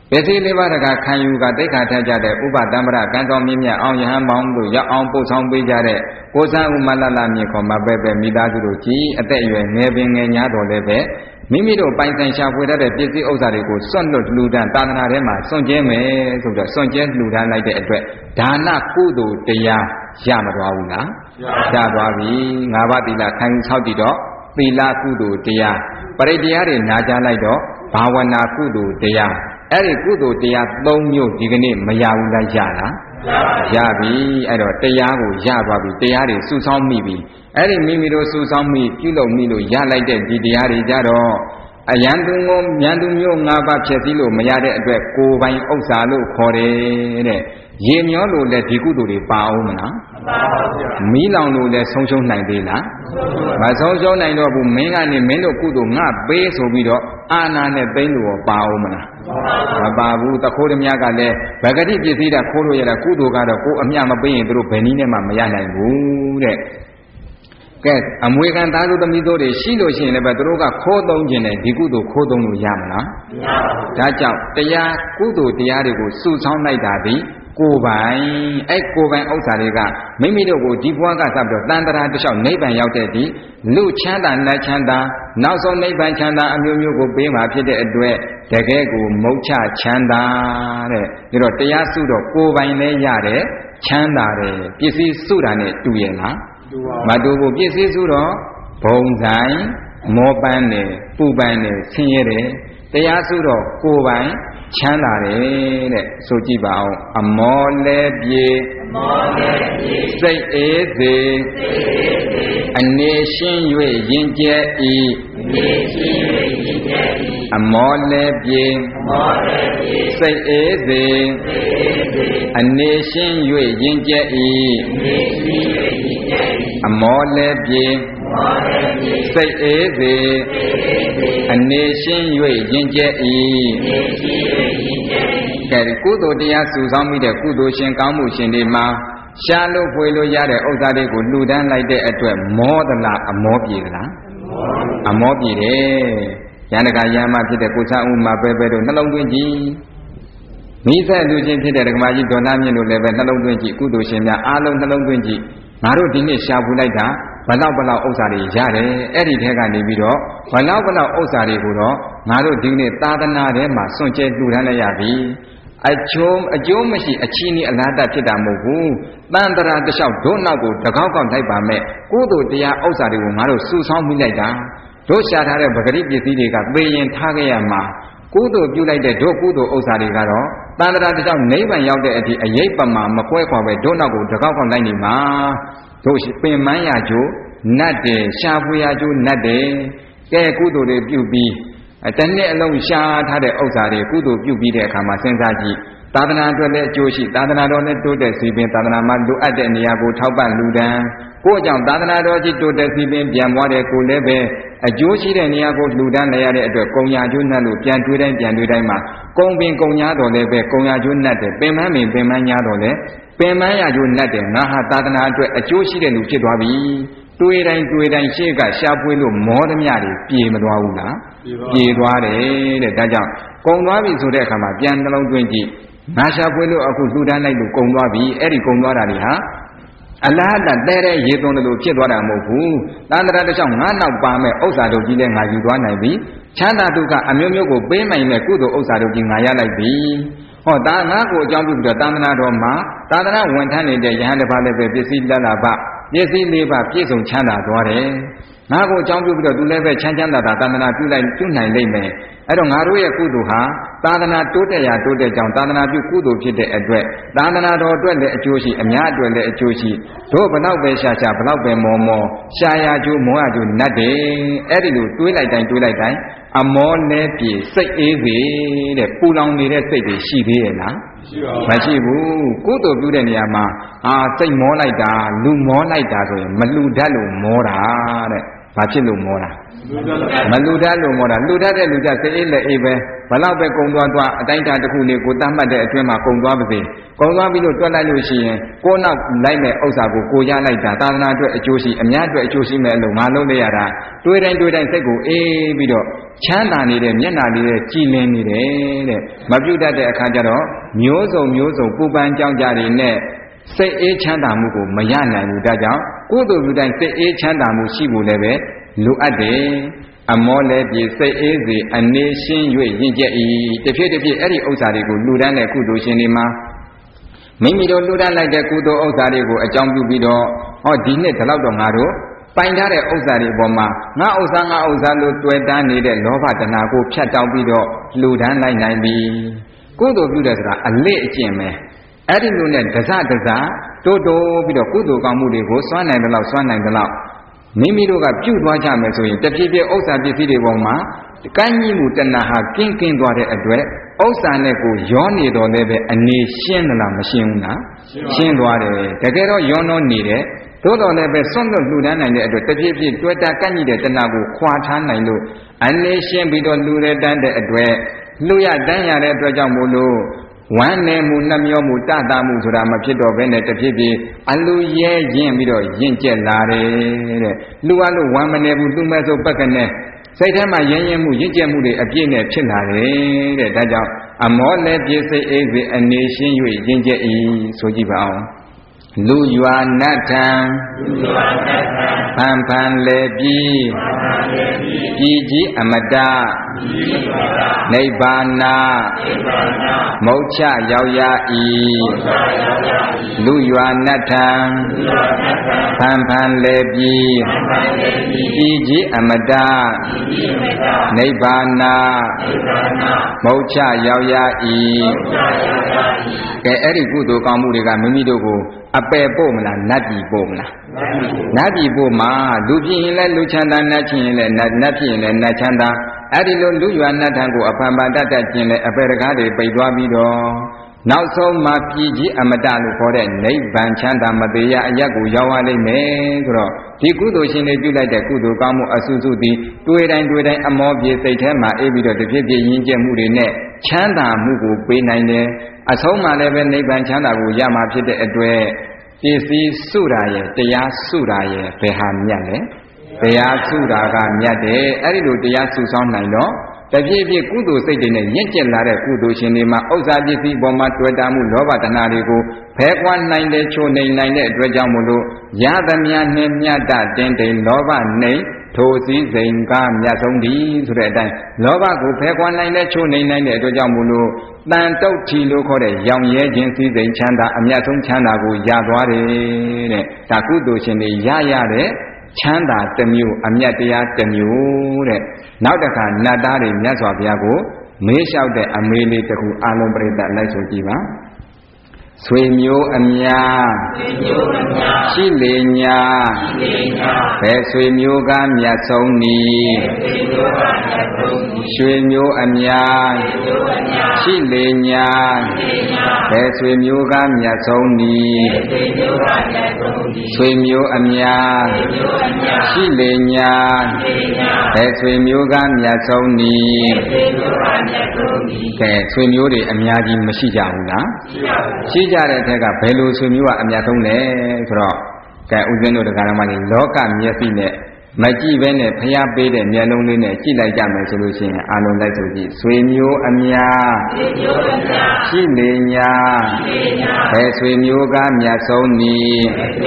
ပစ္စည်းလေးပါးတကခံယူကတိတ်ခါထကြတဲ့ဥပတမ္ပရကံတော်မြင့်မြတ်အောင်ယဟန်မောင်းတို့ရောက်အောင်ပို့ဆောင်ပေးကြတဲ့ကိုစံဥမလလမြေခေါ်မှာပဲပဲမိသားစုတို့ကြီးအသက်အရွယ်ငယ်ပင်ငယ်ညာတော်လည်းပဲမိမိတို့ပိုင်ဆိုင်ရှာဖွေတတ်တဲ့ပစ္စည်းဥစ္စာတွေကိုစွန့်လွတ်လှူဒန်းသာသနာထဲမှာစွန့်ကျဲမယ်ဆိုတော့စွန့်ကျဲလှူဒန်းလိုက်တဲ့အတွက်ဒါနကုသိုလ်တရားရမသွားဘူးလားရသွားပြီငါးပါးသီလခံယူဆောက်တည်တော့သီလကုသိုလ်တရားပရိတရားတွေနာကြားလိုက်တော့ဘာဝနာကုသိုလ်တရားအဲ့ဒီကုသိုလ်တရား၃မျိုးဒီကနေ့မရဘူးလားရလားရပြီအဲ့တော့တရားကိုရသွားပြီတရားတွေစုဆောင်းမိပြီအဲ့ဒီမိမိတို့စုဆောင်းမိပြုလုပ်မိလို့ရလိုက်တဲ့ဒီတရားတွေကြတော့အယံသူကိုဉာဏ်သူမျိုး၅ပါးဖြစ်စည်းလို့မရတဲ့အတွက်ကိုယ်ပိုင်ဥစ္စာလို့ခေါ်တယ်တဲ့ရေမျောလို့လည်းဒီကုသိုလ်တွေပါအောင်မလားမပါဘူးဗျာမီးလောင်လို့လည်းဆုံးရှုံးနိုင်သေးလားမဆုံးရှုံးနိုင်တော့ဘူးမင်းကနေမင်းတို့ကုသိုလ်ငါပေးဆိုပြီးတော့အာနာနဲ့သိမ့်လို့ပါအောင်မလားမပါဘူးတခိုးဓမြကလည်းဗဂတိပစ္စည်းတာခိုးလို့ရတာကုသိုလ်ကတော့ကိုယ်အမြမပေးရင်တို့ဘယ်နည်းနဲ့မှမရနိုင်ဘူးတဲ့ကဲအမွေခံသားတို့သမီးတို့တွေရှိလို့ရှိရင်လည်းပဲသူတို့ကခိုးသုံးခြင်းနဲ့ဒီကုသိုလ်ခိုးသုံးလို့ရမလားမရပါဘူးဒါကြောင့်တရားကုသိုလ်တရားတွေကိုစုဆောင်းလိုက်တာဒီကိုယ်ပိုင်အဲ့ကိုယ်ပိုင်ဥစ္စာတွေကမိမိတို့ကိုဒီဘဝကစပြီးတော့တန်တရာတစ်လျှောက်နိဗ္ဗာန်ရောက်တဲ့ဒီလူချမ်းသာနတ်ချမ်းသာနောက်ဆုံးနိဗ္ဗာန်ချမ်းသာအမျိုးမျိုးကိုပေးမှာဖြစ်တဲ့အတွက်တကယ်ကိုမုတ်ချချမ်းသာတဲ့ဒါတော့တရားစုတော့ကိုယ်ပိုင်လည်းရတယ်ချမ်းသာတယ်ပစ္စည်းစုတာနဲ့တူရဲ့လားမတူဘူးပစ္စည်းစုတော့ဘုံဆိုင်မောပန်းတယ်ပူပန်းတယ်ဆင်းရဲတယ်တရားစုတော့ကိုယ်ပိုင်ချမ်းသာတယ်တဲ့ဆိုကြည့်ပါအောင်အမောလဲပြေအမောလဲပြေစိတ်အေးစေစိတ်အေးစေအနေရှင်း၍ရင်ကျဲဤအနေရှင်း၍ရင်ကျဲဤအမောလဲပြေအမောလဲပြေစိတ်အေးစေစိတ်အေးစေအနေရှင်း၍ရင်ကျဲဤအနေရှင်း၍ရင်ကျဲဤအမောလဲပြေအမောလဲပြေစိတ်အေးစေစိတ်အေးစေအနေရှင်း၍ရင်ကျဲဤအနေရှင်းကဲကုသိုလ်တရားစုဆောင်းမိတဲ့ကုသိုလ်ရှင်ကောင်းမှုရှင်တွေမှာရှားလို့ဖွေလို့ရတဲ့ဥစ္စာတွေကိုလှူဒန်းလိုက်တဲ့အတွက်မောသလားအမောပြေသလားအမောပြေတယ်ရန်တကရမ်းမဖြစ်တဲ့ကိုချဥမှာပဲပဲတို့နှလုံးသွင်းကြည့်မိဆက်လူချင်းဖြစ်တဲ့ဒကမာကြီးဒေါနာမြင့်တို့လည်းပဲနှလုံးသွင်းကြည့်ကုသိုလ်ရှင်များအားလုံးနှလုံးသွင်းကြည့်ငါတို့ဒီနေ့ရှားဖွေလိုက်တာဘလောက်ဘလောက်ဥစ္စာတွေရတယ်အဲ့ဒီထဲကနေပြီးတော့ဘလောက်ဘလောက်ဥစ္စာတွေကိုတော့ငါတို့ဒီနေ့သာသနာထဲမှာစွန့်ကြဲလှူဒန်းလိုက်ရပြီအကျိုးအကျိုးမရှိအချီးနီးအလားတဖြစ်တာမဟုတ်ဘူးတန်တရာတစ်လျှောက်ဒုနောက်ကိုတကောက်ကောက်လိုက်ပါမဲ့ကုသိုလ်တရားဥစ္စာတွေကိုငါတို့စုဆောင်းမိလိုက်တာတို့ရှာထားတဲ့ပဂရိပစ္စည်းတွေကသေရင်ထားခဲ့ရမှာကုသိုလ်ပြုလိုက်တဲ့တို့ကုသိုလ်ဥစ္စာတွေကတော့တန်တရာတစ်လျှောက်နိဗ္ဗာန်ရောက်တဲ့အထိအရေးပမာမကွဲခွာပဲဒုနောက်ကိုတကောက်ကောက်လိုက်နေမှာတို့ပင်မန်းရကျိုးနတ်တယ်ရှားဖွေရကျိုးနတ်တယ်ကဲကုသိုလ်တွေပြုပြီးတနေ့အလုံးရှားထားတဲ့ဥစ္စာတွေကုသိုလ်ပြုပြီးတဲ့အခါမှာစဉ်းစားကြည့်သာသနာအတွက်လည်းအကျိုးရှိသာသနာတော်နဲ့တိုးတက်စီပင်သာသနာမှာလိုအပ်တဲ့နေရာကိုထောက်ပံ့လူဒန်းကိုယ့်ကြောင့်သာသနာတော်ကြီးတိုးတက်စီပင်ပြန်ပွားတဲ့ကိုလည်းပဲအကျိုးရှိတဲ့နေရာကိုလူဒန်းလည်းရတဲ့အတွက်ကုံညာကျိုးနှက်လို့ပြန်တွေးတိုင်းပြန်တွေးတိုင်းမှာကုံပင်ကုံညာတော်လည်းပဲကုံညာကျိုးနှက်တယ်ပင်မန်းပင်ပင်မန်းညာတော်လည်းပင်မန်းရကျိုးနှက်တယ်ငါဟာသာသနာအတွက်အကျိုးရှိတဲ့လူဖြစ်သွားပြီတွေးတိုင်းတွေးတိုင်းရှေ့ကရှားပွေးလို့မောသမျှတွေပြေမသွားဘူးလားပြေသွားတယ်တဲ့ဒါကြောင့်ကုံသွားပြီဆိုတဲ့အခါမှာပြန်နှလုံးသွင်းကြည့်ငါရှားပွေးလို့အခုလှူဒန်းလိုက်လို့ကုံသွားပြီအဲ့ဒီကုံသွားတာတွေဟာအလားတတဲတဲ့ရေသွန်းတယ်လို့ဖြစ်သွားတာမဟုတ်ဘူးတန်တရာတစ်ချောင်းငါနောက်ပါမဲ့ဥစ္စာတို့ကြီးလည်းငါယူသွားနိုင်ပြီချမ်းသာဒုက္ခအမျိုးမျိုးကိုပေးနိုင်မဲ့ကုသိုလ်ဥစ္စာတို့ကြီးငါရလိုက်ပြီဟောဒါငါကိုအကြောင်းပြုပြီးတော့သာသနာတော်မှာသာသနာဝန်ထမ်းနေတဲ့ယဟန်တစ်ပါးလည်းပဲပစ္စည်းလက်လာပပစ္စည်းလေးပါပြည့်စုံချမ်းသာသွားတယ်ငါကိုအကြောင်းပြုပြီးတော့သူလည်းပဲချမ်းချမ်းသာသာသာသနာပြုလိုက်ပြုနိုင်လိမ့်မယ်အဲ့တော့ငါတို့ရဲ့ကုသိုလ်ဟာသာသနာတိုးတက်ရာတိုးတက်ကြောင်းသာသနာပြုကုသိုလ်ဖြစ်တဲ့အတွက်သာသနာတော်အတွက်လည်းအကျိုးရှိအများအတွက်လည်းအကျိုးရှိတို့ဘလောက်ပဲရှာရှာဘလောက်ပဲမောမောရှာရာကျိုးမောရကျိုးနတ်တယ်အဲ့ဒီလိုတွေးလိုက်တိုင်းတွေးလိုက်တိုင်းအမောလဲပြေစိတ်အေးစေတဲ့ပူလောင်နေတဲ့စိတ်တွေရှိသေးရဲ့လားမရှိဘူးကုသိုလ်ပြုတဲ့နေရာမှာအာစိတ်မောလိုက်တာလူမောလိုက်တာဆိုရင်မလူတတ်လို့မောတာတဲ့ဘဘာဖြစ်လို့မောတာမလူတတ်လို့မောတာလူတတ်တဲ့လူတတ်စိတ်အေးလက်အေးပဲဘလောက်ပဲကုံသွားသွားအတိုင်းတာတစ်ခုနေကိုတတ်မှတ်တဲ့အတွင်းမှာကုံသွားပါစေကုံသွားပြီးလို့တွက်လိုက်လို့ရှိရင်ကိုယ်နောက်လိုက်မဲ့ဥစ္စာကိုကိုရလိုက်တာသာသနာအတွက်အကျိုးရှိအများအတွက်အကျိုးရှိမဲ့အလုံးငါလုံးလိုက်ရတာတွေးတိုင်းတွေးတိုင်းစိတ်ကိုအေးပြီးတော့ချမ်းသာနေတဲ့မျက်နှာလေးနဲ့ကြည်လင်နေတယ်တဲ့မပြုတ်တတ်တဲ့အခါကျတော့မျိုးစုံမျိုးစုံပူပန်ကြောင်းကြတွေနဲ့စိတ်အေးချမ်းသာမှုကိုမရနိုင်ဘူးဒါကြောင့်ကုသိုလ်ပြုတိုင်းစိတ်အေးချမ်းသာမှုရှိဖို့လည်းပဲလိုအပ်တယ်အမောလည်းပြေစိတ်အေးစေအနေရှင်း၍ရင့်ကျက်၏တစ်ဖြစ်တစ်ဖြစ်အဲ့ဒီဥစ္စာတွေကိုလူတန်းတဲ့ကုသိုလ်ရှင်တွေမှာမိမိတို့လူတန်းလိုက်တဲ့ကုသိုလ်ဥစ္စာတွေကိုအကြောင်းပြုပြီးတော့ဟောဒီနှစ်ဒီလောက်တော့ငါတို့ပိုင်ထားတဲ့ဥစ္စာတွေပေါ်မှာငါဥစ္စာငါဥစ္စာလို့တွေ့တန်းနေတဲ့လောဘတဏှာကိုဖြတ်တောက်ပြီးတော့လူတန်းလိုက်နိုင်ပြီကုသိုလ်ပြုတဲ့ဆိုတာအလေးအကျင့်ပဲအဲ့ဒီလိုနဲ့ဒဇဒဇတိုးတိုးပြီးတော့ကုသိုလ်ကောင်းမှုတွေကိုစွမ်းနိုင်တဲ့လောက်စွမ်းနိုင်တဲ့လောက်မိမိတို့ကပြုသွားကြမယ်ဆိုရင်တဖြည်းဖြည်းဥစ္စာပစ္စည်းတွေပေါ်မှာကမ်းကြီးမှုတဏှာဟာကင်းကင်းသွားတဲ့အတွက်ဥစ္စာနဲ့ကိုရောနေတော်လည်းပဲအနေရှင်းသလားမရှင်းဘူးလားရှင်းသွားတယ်တကယ်တော့ရောနှောနေတယ်သို့တော်လည်းပဲစွန့်လွတ်လှူဒန်းနိုင်တဲ့အတွက်တဖြည်းဖြည်းတွေ့တာကန့်ကြီးတဲ့တဏှာကိုခွာထားနိုင်လို့အနေရှင်းပြီးတော့လှူရတန်းတဲ့အတွက်လှူရတန်းရတဲ့အတွက်ကြောင့်မို့လို့ဝမ်းနေမှုနှမျောမှုတတာမှုဆိုတာမဖြစ်တော့ဘဲနဲ့တဖြည်းဖြည်းအလူရဲရင်ပြီးတော့ရင့်ကျက်လာတယ်တဲ့လူအလို့ဝမ်းမနေဘူးသူမဲ့ဆိုပက်ကနဲ့စိတ်ထဲမှာရင်းရင်မှုရင့်ကျက်မှုတွေအပြည့်နဲ့ဖြစ်လာတယ်တဲ့ဒါကြောင့်အမောလည်းပြည့်စိတ်အေးစေအနေရှင်း၍ရင့်ကျက်၏ဆိုကြည့်ပါအောင်လူရွာနတ်ထံဖန်ဖန်လေပြီးပြည်ကြီးအမတနိဗ္ဗာနာမုတ်ချရောက်ရ၏လူရွာနတ်ထံဖန်ဖန်လေပြီးပြည်ကြီးအမတနိဗ္ဗာနာမုတ်ချရောက်ရ၏ကဲအဲ့ဒီကုသိုလ်ကောင်းမှုတွေကမိမိတို့ကိုအပယ်ပို့မလားနတ်ပြည်ပို့မလားနတ်ပြည်ပို့မှာလူဖြစ်ရင်လည်းလူချမ်းသာနတ်ဖြစ်ရင်လည်းနတ်နတ်ဖြစ်ရင်လည်းနတ်ချမ်းသာအဲ့ဒီလိုလူရွာနတ်ထံကိုအဖန်ဖန်တတ်တတ်ခြင်းလည်းအပယ်တကားတွေပိတ်သွားပြီးတော့နောက်ဆုံးမှာပြည်ကြီးအမတလို့ခေါ်တဲ့နိဗ္ဗာန်ချမ်းသာမသေးရအရက်ကိုရောက်ရလိမ့်မယ်ဆိုတော့ဒီကုသိုလ်ရှင်တွေပြုလိုက်တဲ့ကုသိုလ်ကောင်းမှုအဆုစုသည်တွေးတိုင်းတွေးတိုင်းအမောပြေစိတ်ထဲမှာအေးပြီးတော့တဖြည်းဖြည်းရင်းကျက်မှုတွေနဲ့ချမ်းသာမှုကိုပေးနိုင်တယ်အဆုံးမှာလည်းပဲနိဗ္ဗာန်ချမ်းသာကိုရမှာဖြစ်တဲ့အတွက်ပစ္စည်းစုတာရဲ့တရားစုတာရဲ့ဘယ်ဟာမြတ်လဲတရားစုတာကမြတ်တယ်အဲ့ဒီလိုတရားစုဆောင်နိုင်တော့တပြည့်ပြည့်ကုသိုလ်စိတ်တွေနဲ့ရင့်ကျက်လာတဲ့ကုသိုလ်ရှင်တွေမှာဥစ္စာပစ္စည်းပေါ်မှာတွေ့တာမှုလောဘတဏှာတွေကိုဖယ်ကွာနိုင်တဲ့ချိုးနိုင်နိုင်တဲ့အတွက်ကြောင့်မို့လို့ရသမျှနှင့်မြတ်တတင်တိန်လောဘနှိမ်ထိုစည်းစိမ်ကမြတ်ဆုံးသည်ဆိုတဲ့အတိုင်းလောဘကိုဖယ်ကွာနိုင်တဲ့ချိုးနိုင်နိုင်တဲ့အတွက်ကြောင့်မို့လို့တန်တုတ်ထီလို့ခေါ်တဲ့ရောင်ရဲခြင်းစည်းစိမ်ချမ်းသာအမြတ်ဆုံးချမ်းသာကိုရသွားတယ်တဲ့ဒါကုသိုလ်ရှင်တွေရရတဲ့ချမ်းသာတစ်မျိုးအမြတ်တရားတစ်မျိုးတဲ့နောက်တစ်ခါနတ်သားတွေမြတ်စွာဘုရားကိုမေးလျှောက်တဲ့အမေလေးတစ်ခုအာလုံးပရိသတ်လိုက်ဆိုကြည့်ပါဆွေမျိုးအများရှိလေညာဘယ်ဆွေမျိုးကမြတ်ဆုံးနည်းဆွေမျိုးအများရှိလေညာဘယ်ဆွေမျိုးကမြတ်ဆုံးနည်းဆွေမျိုးအများရှိလေညာဘယ်ဆွေမျိုးကမြတ်ဆုံးနည်းကဲဆွေမျိုးတွေအများကြီးမရှိကြဘူးလားရှိကြတဲ့ထက်ကဘယ်လိုဆွေမျိုးကအမြတ်ဆုံးလဲဆိုတော့ကဲဥစဉ်တို့တရားဓမ္မတွေလောကမျက်စိနဲ့မကြည့်ဘဲနဲ့ဖျားပေးတဲ့မျက်လုံးလေးနဲ့ကြည့်လိုက်ကြမယ်ဆိုလို့ရှိရင်အာလုံးလိုက်ဆိုကြည့်ဆွေမျိုးအများရှိလေညာဘယ်ဆွေမျိုးကမြတ်ဆုံးနည်း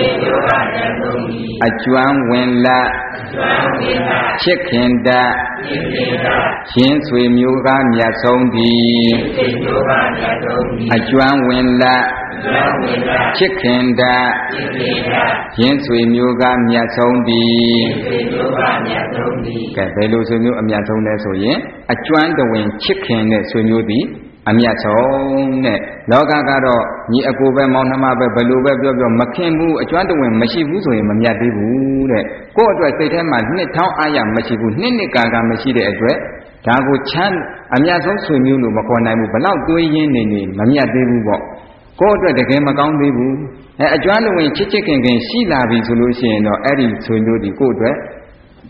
အကျွမ်းဝင်လက်ချစ်ခင်တတ်ရှင်ဆွေမျိုးကမြတ်ဆုံးသည်အကျွမ်းဝင်လက်ချစ်ခင်တတ်ရှင်ဆွေမျိုးကမြတ်ဆုံးသည်ကဲဘယ်လိုဆွေမျိုးအမြတ်ဆုံးလဲဆိုရင်အကျွမ်းတဝင်ချစ်ခင်တဲ့ဆွေမျိုးသည်အမြတ်ဆုံးတဲ့လောကကတော့ညီအကိုပဲမောင်နှမပဲဘယ်လိုပဲပြောပြောမခင်ဘူးအကျွမ်းတဝင်မရှိဘူးဆိုရင်မမြတ်သေးဘူးတဲ့ကိုယ့်အတွက်စိတ်ထဲမှာနှစ်ထောင်းအားရမရှိဘူးနှစ်နှစ်ကာကမရှိတဲ့အတွက်ဒါကိုချမ်းအမြတ်ဆုံးဆွေမျိုးလို့မခေါ်နိုင်ဘူးဘလောက်တွေးရင်းနေနေမမြတ်သေးဘူးပေါ့ကိုယ့်အတွက်တကယ်မကောင်းသေးဘူးအဲအကျွမ်းတဝင်ချစ်ချစ်ခင်ခင်ရှိလာပြီဆိုလို့ရှိရင်တော့အဲ့ဒီဆွေမျိုးဒီကိုယ့်အတွက်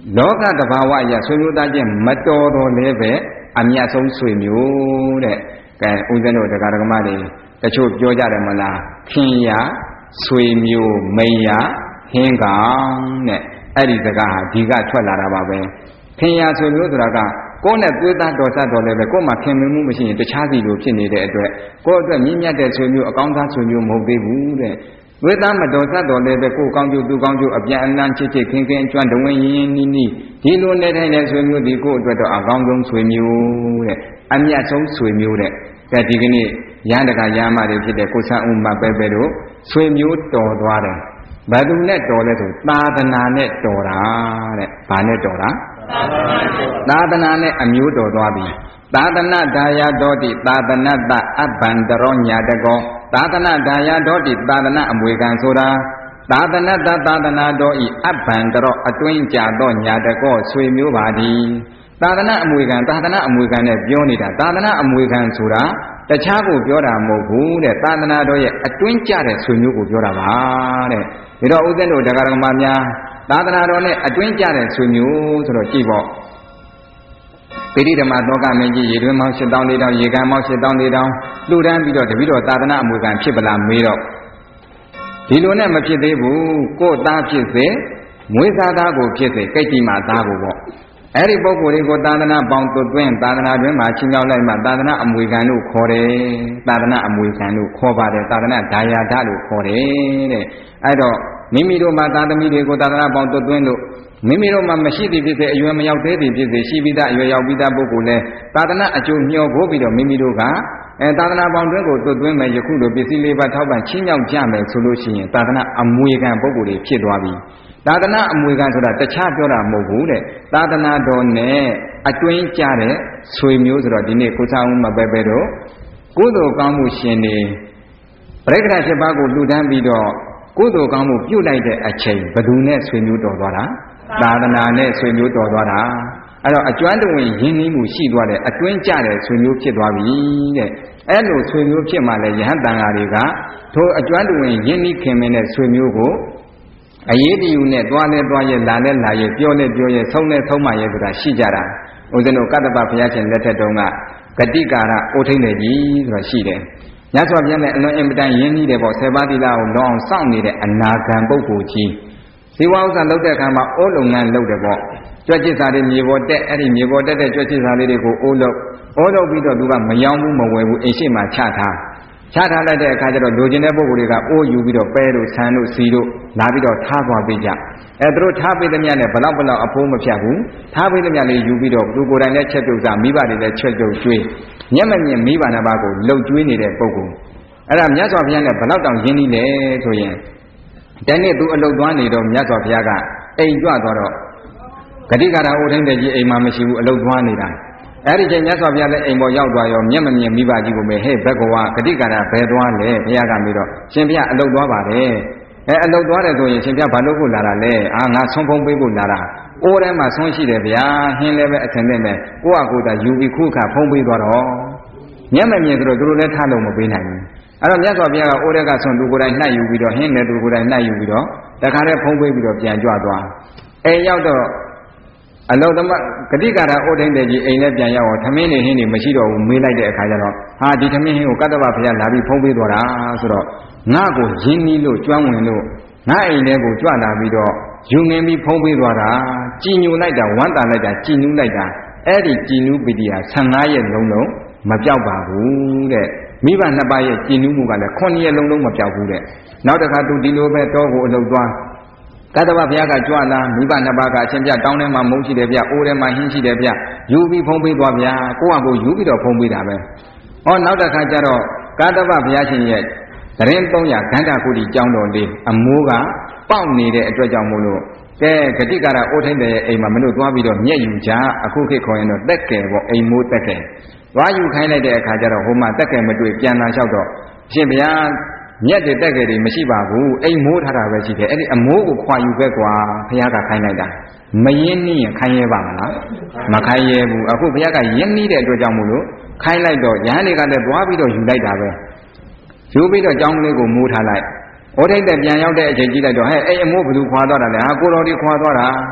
လောကတဘာဝအရာဆွေမျိုးသားချင်းမတော်တော်လည်းပဲအမြတ်ဆုံးဆွေမျိုးတဲ့ကဲဦးဇင်းတို့တရားဓမ္မတွေတချို့ပြောကြတယ်မလားခင်ရဆွေမျိုးမိန်ရဟင်းကောင်တဲ့အဲ့ဒီစကားဟာဒီကထွက်လာတာပါပဲခင်ရဆွေမျိုးဆိုတာကကိုယ်နဲ့သွေးသားတော်ဆက်တော်လည်းပဲကိုယ်မှခင်မင်းမှုမရှိရင်တခြားစီလိုဖြစ်နေတဲ့အတွက်ကိုယ့်အတွက်မြင့်မြတ်တဲ့ဆွေမျိုးအကောင်းသားဆွေမျိုးမဟုတ်သေးဘူးတဲ့ဝိသားမတော်ဆက်တော်လည်းပဲကိုယ်ကောင်းကျိုးသူကောင်းကျိုးအပြန်အလှန်ချစ်ချစ်ခင်ခင်ကျွမ်းတဝင်းရင်းရင်းနီးနီးဒီလိုနဲ့တိုင်းတဲ့ဆွေမျိုးဒီကိုယ့်အတွက်တော့အကောင်းဆုံးဆွေမျိုးတဲ့အမြတ်ဆုံးဆွေမျိုးတဲ့ကဲဒီကနေ့ရဟန်းတကာရဟန်းမတွေဖြစ်တဲ့ကိုဆန်းဦးမပဲပဲတို့ဆွေမျိုးတော်သွားတယ်ဘယ်သူနဲ့တော်လဲဆိုသာသနာနဲ့တော်တာတဲ့ဘာနဲ့တော်တာသာသနာနဲ့အမျိုးတော်သွားပြီသာသနာဒါယတော်တိသာသနတအဘန္တရောညာတကောသာသနာဒါယတော်တိသာသနာအမွေခံဆိုတာသာသနတသာသနာတော်ဤအဘန္တရောအတွင်းကြသောညာတကောဆွေမျိုးပါသည်သာသနာအမွေခံသာသနာအမွေခံနဲ့ပြောနေတာသာသနာအမွေခံဆိုတာတခြားကိုပြောတာမဟုတ်ဘူးတဲ့သာသနာတော်ရဲ့အတွင်းကြတဲ့ဆွေမျိုးကိုပြောတာပါတဲ့ဒါတော့ဦးဇင်းတို့တရားဓမ္မများသာသနာတော်နဲ့အတွင်းကြတဲ့ဆွေမျိုးဆိုတော့ကြည့်ပေါ့ပိဋိဓမ္မသောကမင်းကြီးရေတွင်းမောင်းရှစ်တောင်းလေးတောင်းရေကန်မောင်းရှစ်တောင်းလေးတောင်းလှူဒန်းပြီးတော့တပည့်တော်သာသနာအမွေခံဖြစ်ပလားမေးတော့ဒီလိုနဲ့မဖြစ်သေးဘူးကိုယ်သားဖြစ်စေမွေးစားသားကိုဖြစ်စေကိတ်ကြီးမှသားကိုပေါ့အဲ့ဒီပုဂ္ဂိုလ်တွေကိုသာသနာပေါင်းသွတ်သွင်းသာသနာတွင်မှာချင်းမြောက်လိုက်မှသာသနာအမွေခံလို့ခေါ်တယ်သာသနာအမွေခံလို့ခေါ်ပါတယ်သာသနာဒါယာဒလို့ခေါ်တယ်တဲ့အဲ့တော့မိမိတို့မှာသာသမီတွေကိုသာသနာပေါင်းသွတ်သွင်းလို့မိမိတို့မှာမရှိသည်ဖြစ်စေအရွယ်မရောက်သေးသည်ဖြစ်စေရှိပြီးသားအရွယ်ရောက်ပြီးသားပုဂ္ဂိုလ်လည်းသာသနာအကျိုးမျှော်ဖို့ပြီးတော့မိမိတို့ကအဲသာသနာပေါင်းတွင်ကိုသွတ်သွင်းမယ်ယခုလိုပစ္စည်းလေးပါထောက်ပံ့ချင်းမြောက်ကြမယ်ဆိုလို့ရှိရင်သာသနာအမွေခံပုဂ္ဂိုလ်တွေဖြစ်သွားပြီသာသနာအမွေခံဆိုတာတခြားပြောတာမဟုတ်ဘူးတဲ့သာသနာတော်နဲ့အတွင်းကြတဲ့ဆွေမျိုးဆိုတော့ဒီနေ့ကိုချောင်းမပဲပဲတော့ကုသိုလ်ကောင်းမှုရှင်နေပရိက္ခဏ七ပါးကိုလှူဒန်းပြီးတော့ကုသိုလ်ကောင်းမှုပြုတ်လိုက်တဲ့အချိန်ဘယ်သူနဲ့ဆွေမျိုးတော်သွားတာသာသနာနဲ့ဆွေမျိုးတော်သွားတာအဲ့တော့အကျွမ်းတဝင်ရင်းနှီးမှုရှိသွားတဲ့အတွင်းကြတဲ့ဆွေမျိုးဖြစ်သွားပြီတဲ့အဲ့လိုဆွေမျိုးဖြစ်မှလည်းယဟန်တန်ဃာတွေကထိုအကျွမ်းတဝင်ရင်းနှီးခင်မင်းတဲ့ဆွေမျိုးကိုအရေးတယူနဲ့သွားလဲသွားရဲလာလဲလာရဲပြောလဲပြောရဲဆုံးလဲဆုံးမရဲဆိုတာရှိကြတာဦးဇင်းတို့ကတ္တပဘုရားရှင်လက်ထက်တုန်းကဂတိကာရအိုထိန်တယ်ကြီးဆိုတာရှိတယ်ညစွာပြန်တဲ့အလွန်အင်မတန်ရင်းနှီးတယ်ပေါ့ဆယ်ပါးသီလကိုလောအောင်စောင့်နေတဲ့အနာဂံပုဂ္ဂိုလ်ကြီးဇေဝဥစ္စာလုပ်တဲ့အခါမှာအိုးလုံငန်းလုပ်တယ်ပေါ့ကြွက်ချစ်စာတွေမြေပေါ်တက်အဲ့ဒီမြေပေါ်တက်တဲ့ကြွက်ချစ်စာလေးတွေကိုအိုးလုပ်အိုးလုပ်ပြီးတော့သူကမယောင်းဘူးမဝယ်ဘူးအိမ်ရှိမှချထားချထားလိုက်တဲ့အခါကျတော့လူကျင်တဲ့ပုဂ္ဂိုလ်တွေကအိုးယူပြီးတော့ပဲတို့ဆန်တို့စီတို့လာပြီးတော့ထားသွားပေးကြအဲသူတို့ထားပေးသမျှနဲ့ဘလောက်ဘလောက်အဖိုးမဖြတ်ဘူးထားပေးသမျှလေးယူပြီးတော့လူကိုယ်တိုင်လည်းချက်ပြုတ်စားမိဘတွေလည်းချက်ပြုတ်ကျွေးမျက်မမြင်မိဘနှစ်ပါးကိုလှုပ်ကျွေးနေတဲ့ပုဂ္ဂိုလ်အဲ့ဒါမြတ်စွာဘုရားနဲ့ဘလောက်တောင်ရင်းနှီးလဲဆိုရင်တနေ့သူအလုတ်သွားနေတော့မြတ်စွာဘုရားကအိမ်ကြွသွားတော့ဂတိကာရအိုထိန်တဲ့ကြီးအိမ်မှာမရှိဘူးအလုတ်သွားနေတာအဲ့ဒီချိန်မြတ်စွာဘုရားလည်းအိမ်ပေါ်ရောက်သွားရောမျက်မမြင်မိဘကြီးကိုမေးဟဲ့ဘက်ကွာဂတိကာရဘယ်သွားလဲဘုရားကမေးတော့ရှင်ဘုရားအလုတ်သွားပါတယ်အဲအလုတ်သွားတယ်ဆိုရင်ရှင်ဘုရားဘာလို့ဖို့လာတာလဲအာငါဆွန်းဖုံးပေးဖို့လာတာအိုးထဲမှာဆွန်းရှိတယ်ဗျာဟင်းလည်းပဲအထင်နဲ့ပဲကိုယ့်အကူတာယူပြီးခုခါဖုံးပေးသွားတော့မျက်မမြင်သူတို့သူတို့လည်းထားလို့မပေးနိုင်ဘူးအဲ့တော့မြတ်စွာဘုရားကအိုးထဲကဆွန်းသူကိုယ်တိုင်နှိုက်ယူပြီးတော့ဟင်းလည်းသူကိုယ်တိုင်နှိုက်ယူပြီးတော့တခါတည်းဖုံးပေးပြီးတော့ပြန်ကြွသွားအဲရောက်တော့အလောသမဂတိကာရအိုထိန်တဲ့ကြီးအိမ်လည်းပြန်ရောက်အောင်ထမင်းနေဟင်းနေမရှိတော့ဘူးမေးလိုက်တဲ့အခါကျတော့ဟာဒီထမင်းဟင်းကိုကတ္တဗဘုရားလာပြီးဖုံးပေးသွားတာဆိုတော့ငါ့ကိုရင်းနှီးလို့ကျွမ်းဝင်လို့ငါအိမ်ထဲကိုကြွလာပြီးတော့ယူငင်ပြီးဖုံးပေးသွားတာကြည်ညိုလိုက်တာဝမ်းတာလိုက်တာကြည်နူးလိုက်တာအဲ့ဒီကြည်နူးပီတိဟာဆယ်ငါးရက်လုံးလုံးမပြောက်ပါဘူးတဲ့မိဘနှစ်ပါးရဲ့ကြည်နူးမှုကလည်းခုနှစ်ရက်လုံးလုံးမပြောက်ဘူးတဲ့နောက်တစ်ခါသူဒီလိုပဲတောကိုအလုပ်သွားကတ္တဗဘုရားကကြွလာမိဘနှစ်ပါးကအချင်းပြတောင်းထဲမှာမုန်းရှိတယ်ဗျအိုးထဲမှာဟင်းရှိတယ်ဗျယူပြီးဖုံးပေးသွားဗျာကိုယ့်ဟာကိုယ်ယူပြီးတော့ဖုံးပေးတာပဲဟောနောက်တစ်ခါကျတော့ကတ္တဗဘုရားရှင်ရဲ့သရင်သုံးရာဂန္ဓာကုတိကျောင်းတော်လေးအမိုးကပေါက်နေတဲ့အတွက်ကြောင့်မို့လို့ကဲဂတိကာရအိုထိန်တဲ့အိမ်မှာမလို့သွားပြီးတော့မျက်ယူကြအခုခေတ်ခေါ်ရင်တော့တက်ကယ်ပေါ့အိမ်မိုးတက်ကယ်သွားယူခိုင်းလိုက်တဲ့အခါကျတော့ဟိုမှာတက်ကယ်မတွေ့ပြန်လာလျှောက်တော့ရှင်ဘုရားမြက်တဲ့တက်ကယ်တွေမရှိပါဘူးအိမ်မိုးထားတာပဲရှိတယ်အဲ့ဒီအမိုးကိုခွာယူပဲကွာဘုရားကခိုင်းလိုက်တာမရင်းနှီးရင်ခိုင်းရဲပါမလားမခိုင်းရဲဘူးအခုဘုရားကရင်းနှီးတဲ့အတွက်ကြောင့်မို့လို့ခိုင်းလိုက်တော့ရဟန်းတွေကလည်းသွားပြီးတော့ယူလိုက်တာပဲယူပြီးတော့ကျောင်းကလေးကိုမိုးထားလိုက်ဩထိတ်တဲ့ပြန်ရောက်တဲ့အချိန်ကြည့်လိုက်တော့ဟဲ့အဲ့အမိုးဘယ်သူခွာသွားတာလဲဟာကိုတော်ဒီခွာသွားတာ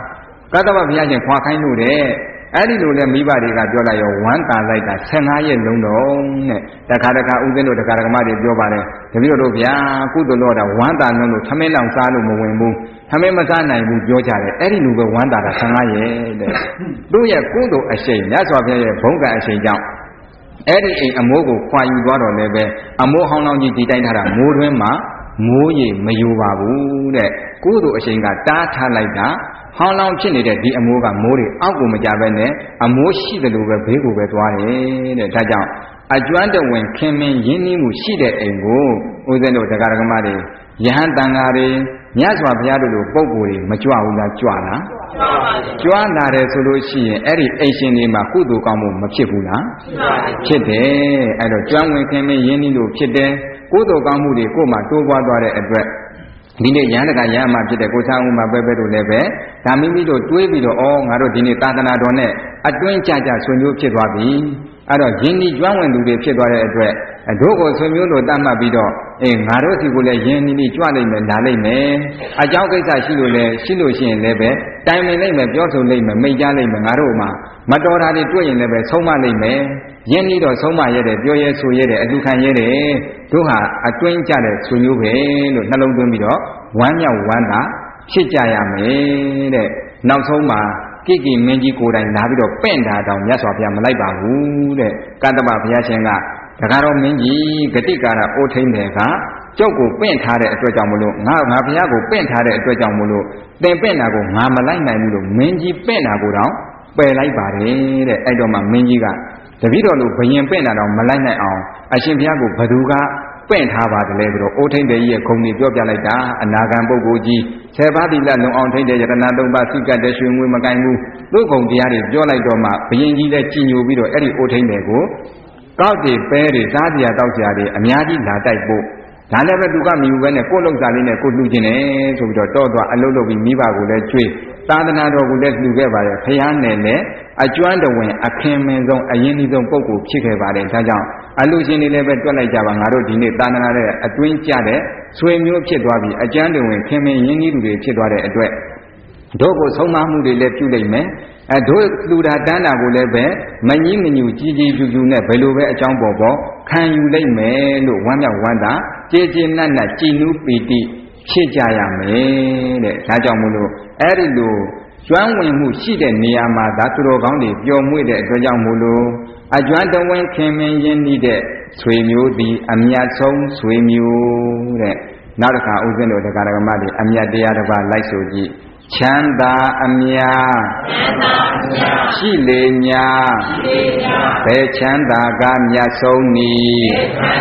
ကတ္တဗဘုရားရှင်ခွာခိုင်းလို့တဲ့အဲ့ဒီလိုလဲမိဘတွေကပြောလိုက်ရောဝမ်းသာလိုက်တာဆယ်ငါးရက်လုံးတော့တဲ့တခါတခါဥစဉ်တို့တခါတခါမတွေပြောပါတယ်တပည့်တော်တို့ဗျာကုသိုလ်တော်တာဝမ်းသာလုံးလို့ထမင်းလောင်စားလို့မဝင်ဘူးထမင်းမစားနိုင်ဘူးပြောကြတယ်အဲ့ဒီလိုပဲဝမ်းသာတာဆယ်ငါးရက်တဲ့သူ့ရဲ့ကုသိုလ်အရှိန်မြတ်စွာဘုရားရဲ့ဘုန်းကအရှိန်ကြောင့်အဲ့ဒီအိမ်အမိုးကိုခွာယူသွားတော့လည်းပဲအမိုးဟောင်းလောင်းကြီးဒီတိုင်းထားတာမိုးတွင်းမှာမိုးရေမယိုပါဘူးတဲ့ကုသိုလ်အရှိန်ကတားထားလိုက်တာဟောင်းလောင်းဖြစ်နေတဲ့ဒီအမိုးကမိုးတွေအောက်ကိုမကြပဲနဲ့အမိုးရှိတယ်လို့ပဲဘေးကိုပဲသွားတယ်တဲ့ဒါကြောင့်အကျွမ်းတဝင်ခင်မင်းရင်းနှီးမှုရှိတဲ့အိမ်ကိုဦးဇင်းတို့တရားဓမ္မတွေယဟန်တန်ဃာတွေမြတ်စွာဘုရားတို့လိုပုံကိုယ်တွေမကြွဘူးလားကြွလားကြွလာတယ်ဆိုလို့ရှိရင်အဲ့ဒီအိမ်ရှင်တွေမှာကုသိုလ်ကောင်းမှုမဖြစ်ဘူးလားဖြစ်တယ်အဲ့တော့ကျွမ်းဝင်ခင်မင်းရင်းနှီးလို့ဖြစ်တယ်ကုသိုလ်ကောင်းမှုတွေကိုယ်မှတိုးပွားသွားတဲ့အတွက်ဒီနေ့ရဟန်းတကရဟန်းမှာဖြစ်တဲ့ကိုချမ်းဦးမှာပဲပဲတို့လည်းပဲဒါမိမိတို့တွေးပြီးတော့ဩငါတို့ဒီနေ့သာသနာတော်နဲ့အတွင်းကြကြဆွေမျိုးဖြစ်သွားပြီအဲ့တော့ယဉ်ဤကျွမ်းဝင်သူတွေဖြစ်သွားတဲ့အတွက်တို့ကိုဆွေမျိုးတို့တတ်မှတ်ပြီးတော့အေးငါတို့စီကိုလည်းယဉ်ဤဤကြွလိုက်မယ်လာလိုက်မယ်အကြောင်းကိစ္စရှိလို့လည်းရှိလို့ရှိရင်လည်းပဲတိုင်ပင်လိုက်မယ်ပြောဆိုလိုက်မယ်မိတ်ကြားလိုက်မယ်ငါတို့မှာမတော်တာတွေတွေ့ရင်လည်းပဲဆုံးမလိုက်မယ်ယဉ်ဤတော့ဆုံးမရတဲ့ပြောရဲဆိုရဲတဲ့အလူခံရဲတဲ့တို့ဟာအတွင်းကြတဲ့ဆွေမျိုးပဲလို့နှလုံးသွင်းပြီးတော့ဝမ်းမြောက်ဝမ်းသာဖြစ်ကြရမယ်တဲ့နောက်ဆုံးမှာကိကိမင်းကြီးကိုယ်တိုင်လာပြီးတော့ပင့်တာတောင်မြတ်စွာဘုရားမလိုက်ပါဘူးတဲ့ကတ္တဗဘုရားရှင်ကတခါတော့မင်းကြီးဂတိကာရအိုးထိန်တယ်ကကျုပ်ကိုပင့်ထားတဲ့အတွက်ကြောင့်မလို့ငါငါဘုရားကိုပင့်ထားတဲ့အတွက်ကြောင့်မလို့သင်ပင့်တာကိုငါမလိုက်နိုင်ဘူးလို့မင်းကြီးပင့်တာကိုတော့ပယ်လိုက်ပါတယ်တဲ့အဲ့တော့မှမင်းကြီးကတပည့်တော်လို့ဘယင်ပင့်တာတော့မလိုက်နိုင်အောင်အရှင်ဘုရားကိုဘသူကပင့်ထားပါတယ်လေပြီးတော့အိုးထိန်တဲ့ကြီးရဲ့ခုံကြီးပြောပြလိုက်တာအနာဂံပုဂ္ဂိုလ်ကြီးဆယ်ပါးသီလလုံအောင်ထိန်တဲ့ယတနာသုံးပါးစိကတ်တဲ့ရွှေငွေမကင်ဘူးသူ့ခုံတရားတွေပြောလိုက်တော့မှဘယင်ကြီးလည်းကြည်ညိုပြီးတော့အဲ့ဒီအိုးထိန်တဲ့ကိုကောက်တွေပဲတွေစားစရာတောက်စရာတွေအများကြီးလာတိုက်ဖို့ဒါလည်းပဲသူကမြူပဲနဲ့ကိုယ်လုံစားလေးနဲ့ကိုလှူခြင်းတယ်ဆိုပြီးတော့တောသွားအလုပ်လုပ်ပြီးမိဘကိုလည်းကျွေးသာသနာတော်ကိုလည်းလှူခဲ့ပါတယ်ဖယားနဲ့လည်းအကျွမ်းတဝင်အခင်းမင်းဆုံးအရင်ကြီးဆုံးပုဂ္ဂိုလ်ဖြစ်ခဲ့ပါတယ်ဒါကြောင့်အလူရှင်တွေလည်းပဲတွက်လိုက်ကြပါငါတို့ဒီနေ့သာသနာရဲ့အတွင်းကျတဲ့ဆွေမျိုးဖြစ်သွားပြီးအကျမ်းတဝင်ခင်မင်းရင်းကြီးလူတွေဖြစ်သွားတဲ့အတွက်တို့ကိုဆုံးမမှုတွေလည်းပြုလိုက်မယ်အဲတို့လူတာတန်းတာကိုလည်းပဲမငင်းမညူကြီးကြီးကျူးကျူးနဲ့ဘယ်လိုပဲအကြောင်းပေါ်ပေါ်ခံယူလိုက်မယ်လို့ဝမ်းမြောက်ဝမ်းသာကြေကြေနတ်နတ်ကြည်နူးပီတိဖြစ်ကြရမယ်တဲ့ဒါကြောင့်မို့လို့အဲ့ဒီလိုကျွမ်းဝင်မှုရှိတဲ့နေရာမှာသာသူတော်ကောင်းတွေပျော်မွေ့တဲ့အတွက်ကြောင့်မို့လို့အကျွမ်းတဝင်းခင်မင်းရင်းနှီးတဲ့ဆွေမျိုးသည်အမြတ်ဆုံးဆွေမျိုးတဲ့နောက်တစ်ခါဥစဉ်တို့တရားဓမ္မတွေအမြတ်တရားတစ်ပါးလိုက်ဆိုကြည့်ချမ်းသာအမြတ်ရှိလေညာဘယ်ချမ်းသာကမြတ်ဆုံးနည်း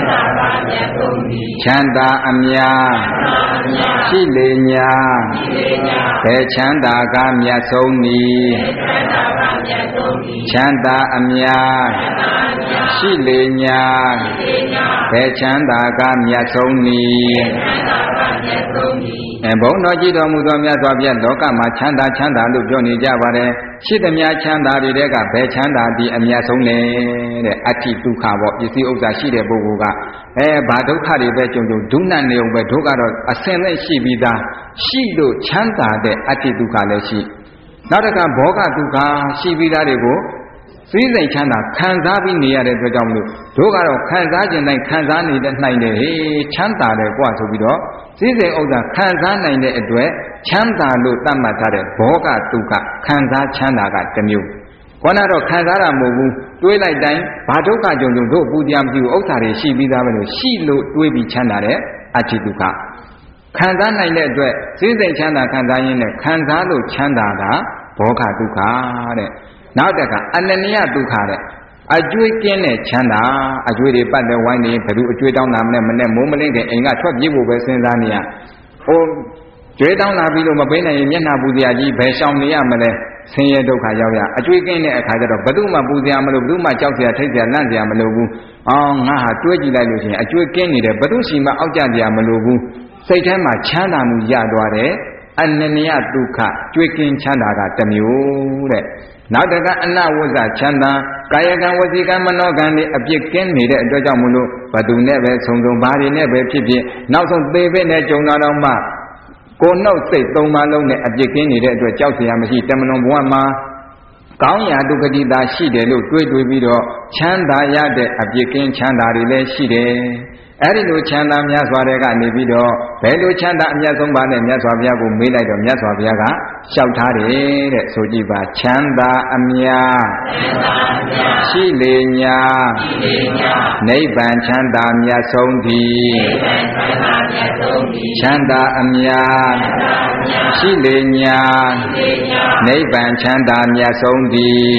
ချမ်းသာအမြတ်ရှိလေညာဘယ်ချမ်းသာကမြတ်ဆုံးနည်းချမ်းသာအမြတ်ရှိလေညာဘယ်ချမ်းသာကမြတ်ဆုံးနည်းအဲဘုန်းတော်ကြည်တော်မူသောမြတ်စွာဘုရားလောကမှာချမ်းသာချမ်းသာလို့ပြောနေကြပါတယ်ရှိသမျှချမ်းသာတွေကဘယ်ချမ်းသာဒီအမြတ်ဆုံးလဲတဲ့အဋ္ဌိဒုက္ခပေါ့ပစ္စည်းဥစ္စာရှိတဲ့ပုဂ္ဂိုလ်ကအဲဘာဒုက္ခတွေပဲကြုံကြုံဒုက္ခနေုံပဲဒုက္ခတော့အစင်နဲ့ရှိပြီးသားရှိလို့ချမ်းသာတဲ့အဋ္ဌိဒုက္ခလည်းရှိနောက်တစ်ခါဘောဂဒုက္ခရှိပြီးသားတွေကိုစည်းစိမ်ချမ်းသာခံစားပြီးနေရတဲ့အတွက်ကြောင့်မလို့တို့ကတော့ခံစားခြင်းတိုင်းခံစားနေတဲ့နိုင်တယ်ဟေးချမ်းသာတယ်ကွာဆိုပြီးတော့စည်းစိမ်ဥစ္စာခံစားနိုင်တဲ့အတွက်ချမ်းသာလို့သတ်မှတ်ထားတဲ့ဘောဂဒုက္ခခံစားချမ်းသာကတစ်မျိုးခေါင်းတော့ခံစားတာမဟုတ်ဘူးတွေးလိုက်တိုင်းဘာဒုက္ခကြုံကြုံတို့ပူတရားမပြုဥစ္စာတွေရှိပြီးသားပဲလို့ရှိလို့တွေးပြီးချမ်းသာတဲ့အဋ္ဌိဒုက္ခခံစားနိုင်တဲ့အတွက်စည်းစိမ်ချမ်းသာခံစားရင်းနဲ့ခံစားလို့ချမ်းသာတာဘောဂဒုက္ခတဲ့နောက်တကအနန္တယဒုက္ခတဲ့အကျွေးကင်းတဲ့ချမ်းသာအကျွေးတွေပတ်တဲ့ဝိုင်းတွေဘယ်သူအကျွေးတောင်းတာမနဲ့မနဲ့မိုးမလင်းတဲ့အိမ်ကထွက်ပြေးဖို့ပဲစဉ်းစားနေရဟိုကျွေးတောင်းလာပြီးလို့မပေးနိုင်ရင်မျက်နှာပူစရာကြီးဘယ်ရှောင်နေရမလဲဆင်းရဲဒုက္ခရောက်ရအကျွေးကင်းတဲ့အခါကျတော့ဘယ်သူမှပူစရာမလိုဘယ်သူမှကြောက်စရာထိတ်စရာလန့်စရာမလိုဘူးအော်ငါဟာတွေးကြည့်လိုက်လို့ရှိရင်အကျွေးကင်းနေတယ်ဘယ်သူရှိမှအောက်ကြစရာမလိုဘူးစိတ်ထဲမှာချမ်းသာမှုရသွားတယ်အနန္တယဒုက္ခကျွေးကင်းချမ်းသာကတစ်မျိုးတဲ့နောက်တကအနဝဇ္ဇချမ်းသာကာယကံဝစီကံမနောကံတွေအပြစ်ကင်းနေတဲ့အတွက်ကြောင့်မလို့ဘသူနဲ့ပဲဆုံဆုံဘာတွေနဲ့ပဲဖြစ်ဖြစ်နောက်ဆုံးသေပဲနဲ့ကြုံတော့မှကိုနှုတ်စိတ်သုံးပါးလုံးနဲ့အပြစ်ကင်းနေတဲ့အတွက်ကြောက်စရာမရှိတမန်တော်ဘဝမှာကောင်းရာဒုက္ခတိတာရှိတယ်လို့တွေးတွေးပြီးတော့ချမ်းသာရတဲ့အပြစ်ကင်းချမ်းသာတွေလည်းရှိတယ်အဲ့ဒီလိုချမ်းသာမြတ်စွာဘုရားကနေပြီးတော့ဘယ်လိုချမ်းသာအမြတ်ဆုံးပါလဲမြတ်စွာဘုရားကိုမေးလိုက်တော့မြတ်စွာဘုရားကလျှောက်ထားတယ်တဲ့ဆိုကြည့်ပါချမ်းသာအမြတ်ရှိလေညာနိဗ္ဗာန်ချမ်းသာမြတ်ဆုံးသည်ချမ်းသာအမြတ်ရှိလေညာနိဗ္ဗာန်ချမ်းသာမြတ်ဆုံးသည်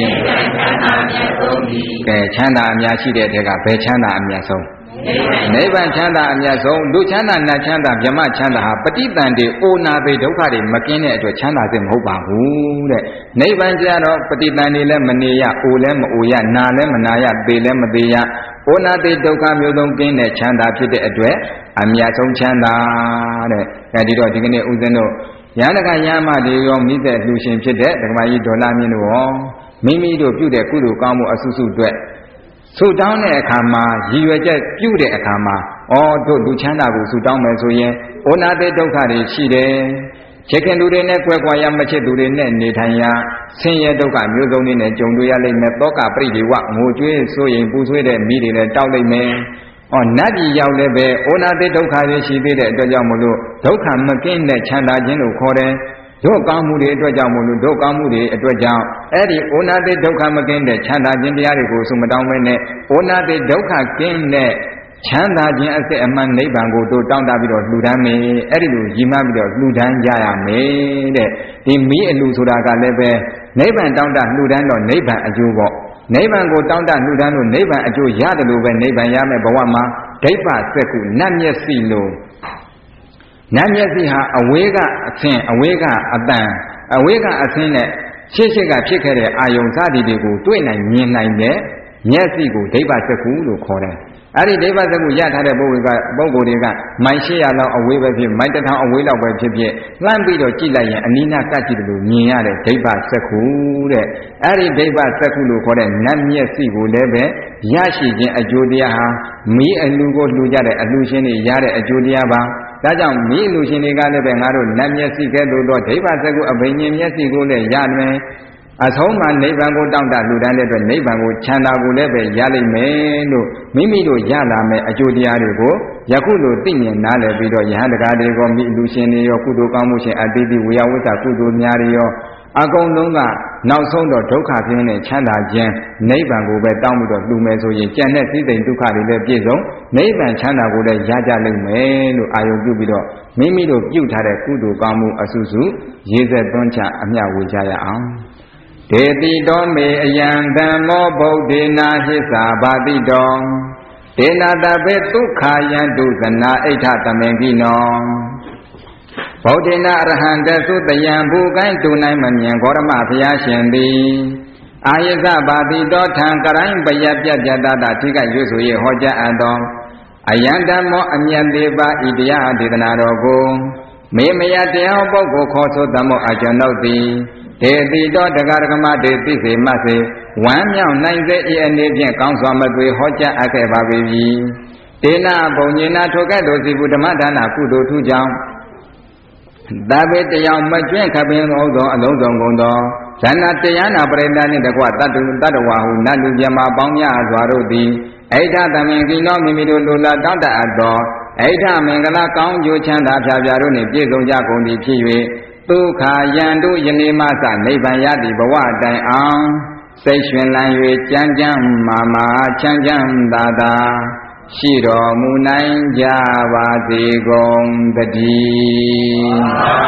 ကဲချမ်းသာအမြတ်ရှိတဲ့တဲ့ကဘယ်ချမ်းသာအမြတ်ဆုံးနိဗ္ဗာန်ချမ်းသာအမြတ်ဆုံးလူချမ်းသာနတ်ချမ်းသာဗြဟ္မချမ်းသာဟာပဋိသန္ဓေအိုနာပေဒုက္ခတွေမကင်းတဲ့အတွက်ချမ်းသာစေမဟုတ်ပါဘူးတဲ့နိဗ္ဗာန်ကျတော့ပဋိသန္ဓေလည်းမနေရအိုလည်းမအိုရနာလည်းမနာရသေလည်းမသေးရအိုနာပေဒုက္ခမျိုးစုံကင်းတဲ့ချမ်းသာဖြစ်တဲ့အတွက်အမြတ်ဆုံးချမ်းသာတဲ့အဲဒီတော့ဒီကနေ့ဦးဇင်းတို့ရဟန္တာရမတွေရောမိသက်လူရှင်ဖြစ်တဲ့ဓမ္မကြီးဒေါ်လာမြင့်တို့ရောမိမိတို့ပြုတဲ့ကုသိုလ်ကောင်းမှုအစုစုအတွက်ဆူတောင်းတဲ့အခါမှာရည်ရွယ်ချက်ပြုတဲ့အခါမှာဩတို့လူချမ်းသာကိုဆူတောင်းမယ်ဆိုရင်ဩနာတိဒုက္ခတွေရှိတယ်ချစ်ခင်သူတွေနဲ့ကွဲကွာရမချစ်သူတွေနဲ့နေထိုင်ရဆင်းရဲဒုက္ခမျိုးစုံတွေနဲ့ကြုံတွေ့ရလိမ့်မယ်တောကပရိဒီဝငိုကြွေးဆိုရင်ပူဆွေးတဲ့မိတွေလည်းတောက်လိမ့်မယ်ဩနတ်ပြည်ရောက်လည်းပဲဩနာတိဒုက္ခတွေရှိသေးတဲ့အတွက်ကြောင့်မလို့ဒုက္ခမကင်းတဲ့ချမ်းသာခြင်းလို့ခေါ်တယ်တို့ကောင်းမှုတွေအတွက်ကြောင့်မို့လို့တို့ကောင်းမှုတွေအတွက်ကြောင့်အဲ့ဒီဩနာတိဒုက္ခမကင်းတဲ့ချမ်းသာခြင်းတရားတွေကိုဆုမတောင်းမဲနဲ့ဩနာတိဒုက္ခကင်းတဲ့ချမ်းသာခြင်းအစစ်အမှန်နိဗ္ဗာန်ကိုတို့တောင်းတပြီးတော့လှူဒန်းမယ်အဲ့ဒီလိုရည်မှန်းပြီးတော့လှူဒန်းကြရမယ်တဲ့ဒီမီးအလှူဆိုတာကလည်းပဲနိဗ္ဗာန်တောင်းတလှူဒန်းတော့နိဗ္ဗာန်အကျိုးပေါ့နိဗ္ဗာန်ကိုတောင်းတလှူဒန်းလို့နိဗ္ဗာန်အကျိုးရတယ်လို့ပဲနိဗ္ဗာန်ရမယ်ဘဝမှာဒိဋ္ဌစက္ခုနတ်မျက်စိလို့နတ်မျက်စိဟာအဝေးကအသင်အဝေးကအတန်အဝေးကအသင်နဲ့ရှေ့ရှေ့ကဖြစ်ခဲ့တဲ့အာယုံစသည်တွေကိုတွေ့နိုင်မြင်နိုင်တဲ့မျက်စိကိုဒိဋ္ဌစက္ခုလို့ခေါ်တယ်အဲ့ဒီဒိဋ္ဌစက္ခုရထားတဲ့ပုဂ္ဂိုလ်ကပုဂ္ဂိုလ်တွေကမိုင်ရှစ်ရာလောက်အဝေးပဲဖြစ်မိုင်တစ်ထောင်အဝေးလောက်ပဲဖြစ်ဖြစ်လှမ်းပြီးတော့ကြည့်လိုက်ရင်အနိနာကတ်ကြည့်တယ်လို့မြင်ရတဲ့ဒိဋ္ဌစက္ခုတဲ့အဲ့ဒီဒိဋ္ဌစက္ခုလို့ခေါ်တဲ့နတ်မျက်စိကိုလည်းပဲရရှိခြင်းအကျိုးတရားဟာမီးအလှကိုလှူကြတဲ့အလှရှင်တွေရတဲ့အကျိုးတရားပါဒါကြောင့်မီးလူရှင်တွေကလည်းပဲငါတို့နတ်မျက်စိကဲ့သို့သောဒိဋ္ဌစက္ခုအဘိညာဉ်မျက်စိကိုလည်းရမယ်အဆုံးမှာနိဗ္ဗာန်ကိုတောင်းတလှူဒန်းတဲ့အတွက်နိဗ္ဗာန်ကိုချမ်းသာကိုလည်းပဲရလိမ့်မယ်လို့မိမိတို့ရလာမယ့်အကျိုးတရားတွေကိုယခုလိုသိမြင်နားလည်ပြီးတော့ယဟန်တကာတွေကမိလူရှင်တွေရောကုသိုလ်ကောင်းမှုရှင်အတိတိဝေယဝိသကုသိုလ်များတွေရောအကုန်လုံးကနောက်ဆုံးတော့ဒုက္ခပြင်းတဲ့ချမ်းသာခြင်းနိဗ္ဗာန်ကိုပဲတောင်းပြီးတော့လှူမယ်ဆိုရင်ကျန်တဲ့သိသိဒုက္ခတွေလည်းပြည့်စုံနိဗ္ဗာန်ချမ်းသာကိုလည်းရကြလိမ့်မယ်လို့အာယုံပြုပြီးတော့မိမိတို့ပြုထားတဲ့ကုသိုလ်ကောင်းမှုအစုစုရေးဆက်သွန်းချအမျှဝေကြရအောင်ဒေတိတောမေအယံဓမ္မောဗုဒ္ဓေနာဟိသာဘာတိတောဒေနာတပေဒုက္ခယံတုဇနာအိဋ္ဌသမင်ကိနောဗုဒ္ဓေနာအရဟံတသုတယံဘူကိုင်းတူနိုင်မမြင်ဂေါရမဘုရားရှင်သည်အာယသဘာတိတောထံကရိုင်းပယပြပြတတထိကရွဆို၍ဟောကြားအပ်သောအယံဓမ္မောအမြတ်သေးပါဤတရားဒေသနာတော်ကိုမေမယတရားပုဂ္ဂိုလ်ခေါ်ဆိုသမောအကျွန်ုပ်သည်ဒေတိတောတဂရကမဒေသိစေမစေဝမ်းမြောက်နိုင်စေဤအနေဖြင့်ကောင်းစွာမသွေဟောကြားအပ်ခဲ့ပါပြီဒေနာဘုံညေနာထိုကဲ့သို့စီပုဓမ္မဒါနကုသိုလ်ထူးကြောင့်သာဝေတယောင်မကျွင့်ခပင်သောသောအလုံးစုံကုန်သောဇဏတရားနာပရိသတ်နှင့်တကွတတ္တုတတ္တဝါဟုနတ်လူမြမပေါင်းများစွာတို့သည်အိဋ္ဌသမင်ကိနောမိမိတို့လူလာတောင်းတအပ်သောအိဋ္ဌမင်္ဂလာကောင်းကျိုးချမ်းသာဖြာဖြာတို့နှင့်ပြည့်စုံကြကုန်သည်ဖြစ်၍ဒုက္ခယံတို့ယနေ့မှစနိဗ္ဗာန်ရသည့်ဘဝတိုင်အောင်စိတ်ရွှင်လန်း၍ကြမ်းကြမ်းမာမာချမ်းချမ်းသာသာရှိတော်မူနိုင်ကြပါစေကုန်သတည်း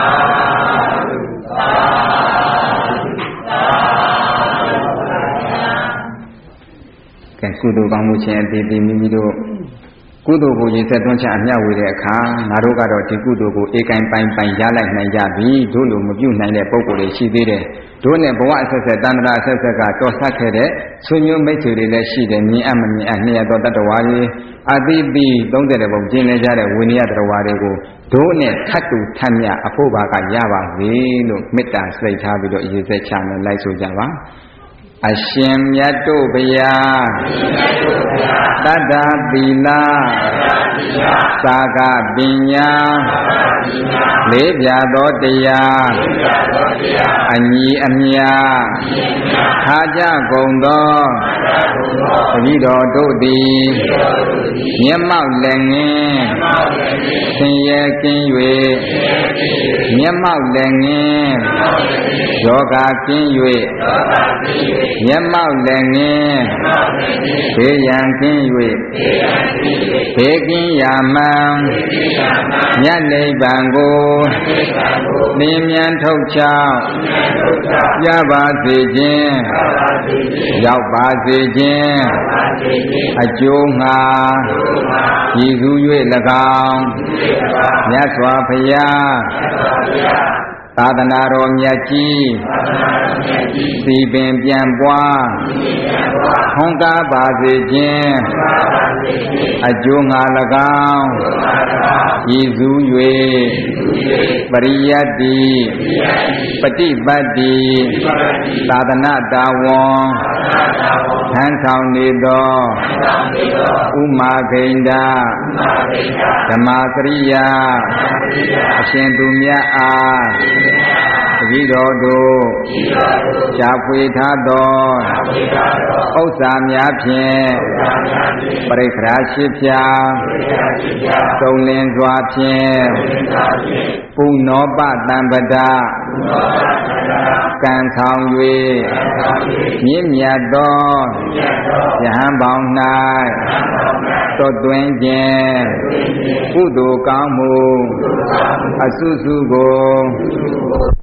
ကဲကုသိုလ်ကောင်းမှုခြင်းအသေးသေးမိမိတို့ကုသိုလ်ကိုရည်ဆက်သွန်းချအမျှဝေတဲ့အခါငါတို့ကတော့ဒီကုသိုလ်ကိုအေကိုင်ပိုင်ပိုင်ရလိုက်နိုင်ကြပြီတို့လိုမပြုနိုင်တဲ့ပုံကိုယ်တွေရှိသေးတယ်တို့နဲ့ဘဝအဆက်ဆက်တဏ္ဍာအဆက်ဆက်ကတော်ဆက်ခဲ့တဲ့ဆွေမျိုးမိတ်ဆွေတွေလည်းရှိတယ်မြင်အပ်မမြင်အပ်နှစ်ရသောတတ္တဝါတွေအတိပိသုံးဆယ်တဲ့ပုံကျင်းနေကြတဲ့ဝိနည်းတတ္တဝါတွေကိုတို့နဲ့ထတ်တူထတ်မြအဖို့ပါကရပါစေလို့မေတ္တာစိတ်ထားပြီးတော့ရည်ဆက်ချမယ်လိုက်ဆိုကြပါအရှင်မြတ်တို့ဘုရားတတ္တသီလသာကပညာလေးပြသောတရားအညီအမျှထားကြကုန်သောတတိတော်တို့သည်မျက်မှောက်လည်းငင်းဆင်းရဲကင်း၍မျက်မှောက်လည်းငင်းယောဂကင်း၍မျက်မှောက်လည်းငင်းဘေးရန်ကင်း၍ဘေးကင်းရာမှန်မြတ်နိဗ္ဗာန်ကိုလင်းမြန်ထုတ်ချောက်ရပါစေခြင်းရောက်ပါစေခြင်းအကျိုးငှာရည်စူး၍၎င်းမြတ်စွာဘုရားသာသနာတော်မြတ်ကြီးစီပင်ပြန်ပွားထွန်းကားပါစေခြင်းအကျိုးငှာ၎င်းရည်စူး၍ပရိယတ္တိပฏิပတ်တိသာသနာတာဝန်ထမ်းဆောင်နေသောဥမာခိန္ဒဓမ္မစရိယာအရှင်သူမြတ်အားတပည့်တော်တို့ရှားဖွေထားသောဥစ္စာများဖြင့်ပရိက္ခရာရှိဖြာတုံလင်းစွာဖြင့်ပုဏ္ဏောပတံပဒကံဆောင်၍မြင့်မြတ်သောယဟန်ပေါင်း၌သွတ်သွင်းခြင်းကုသိုလ်ကောင်းမှုအစုစုကို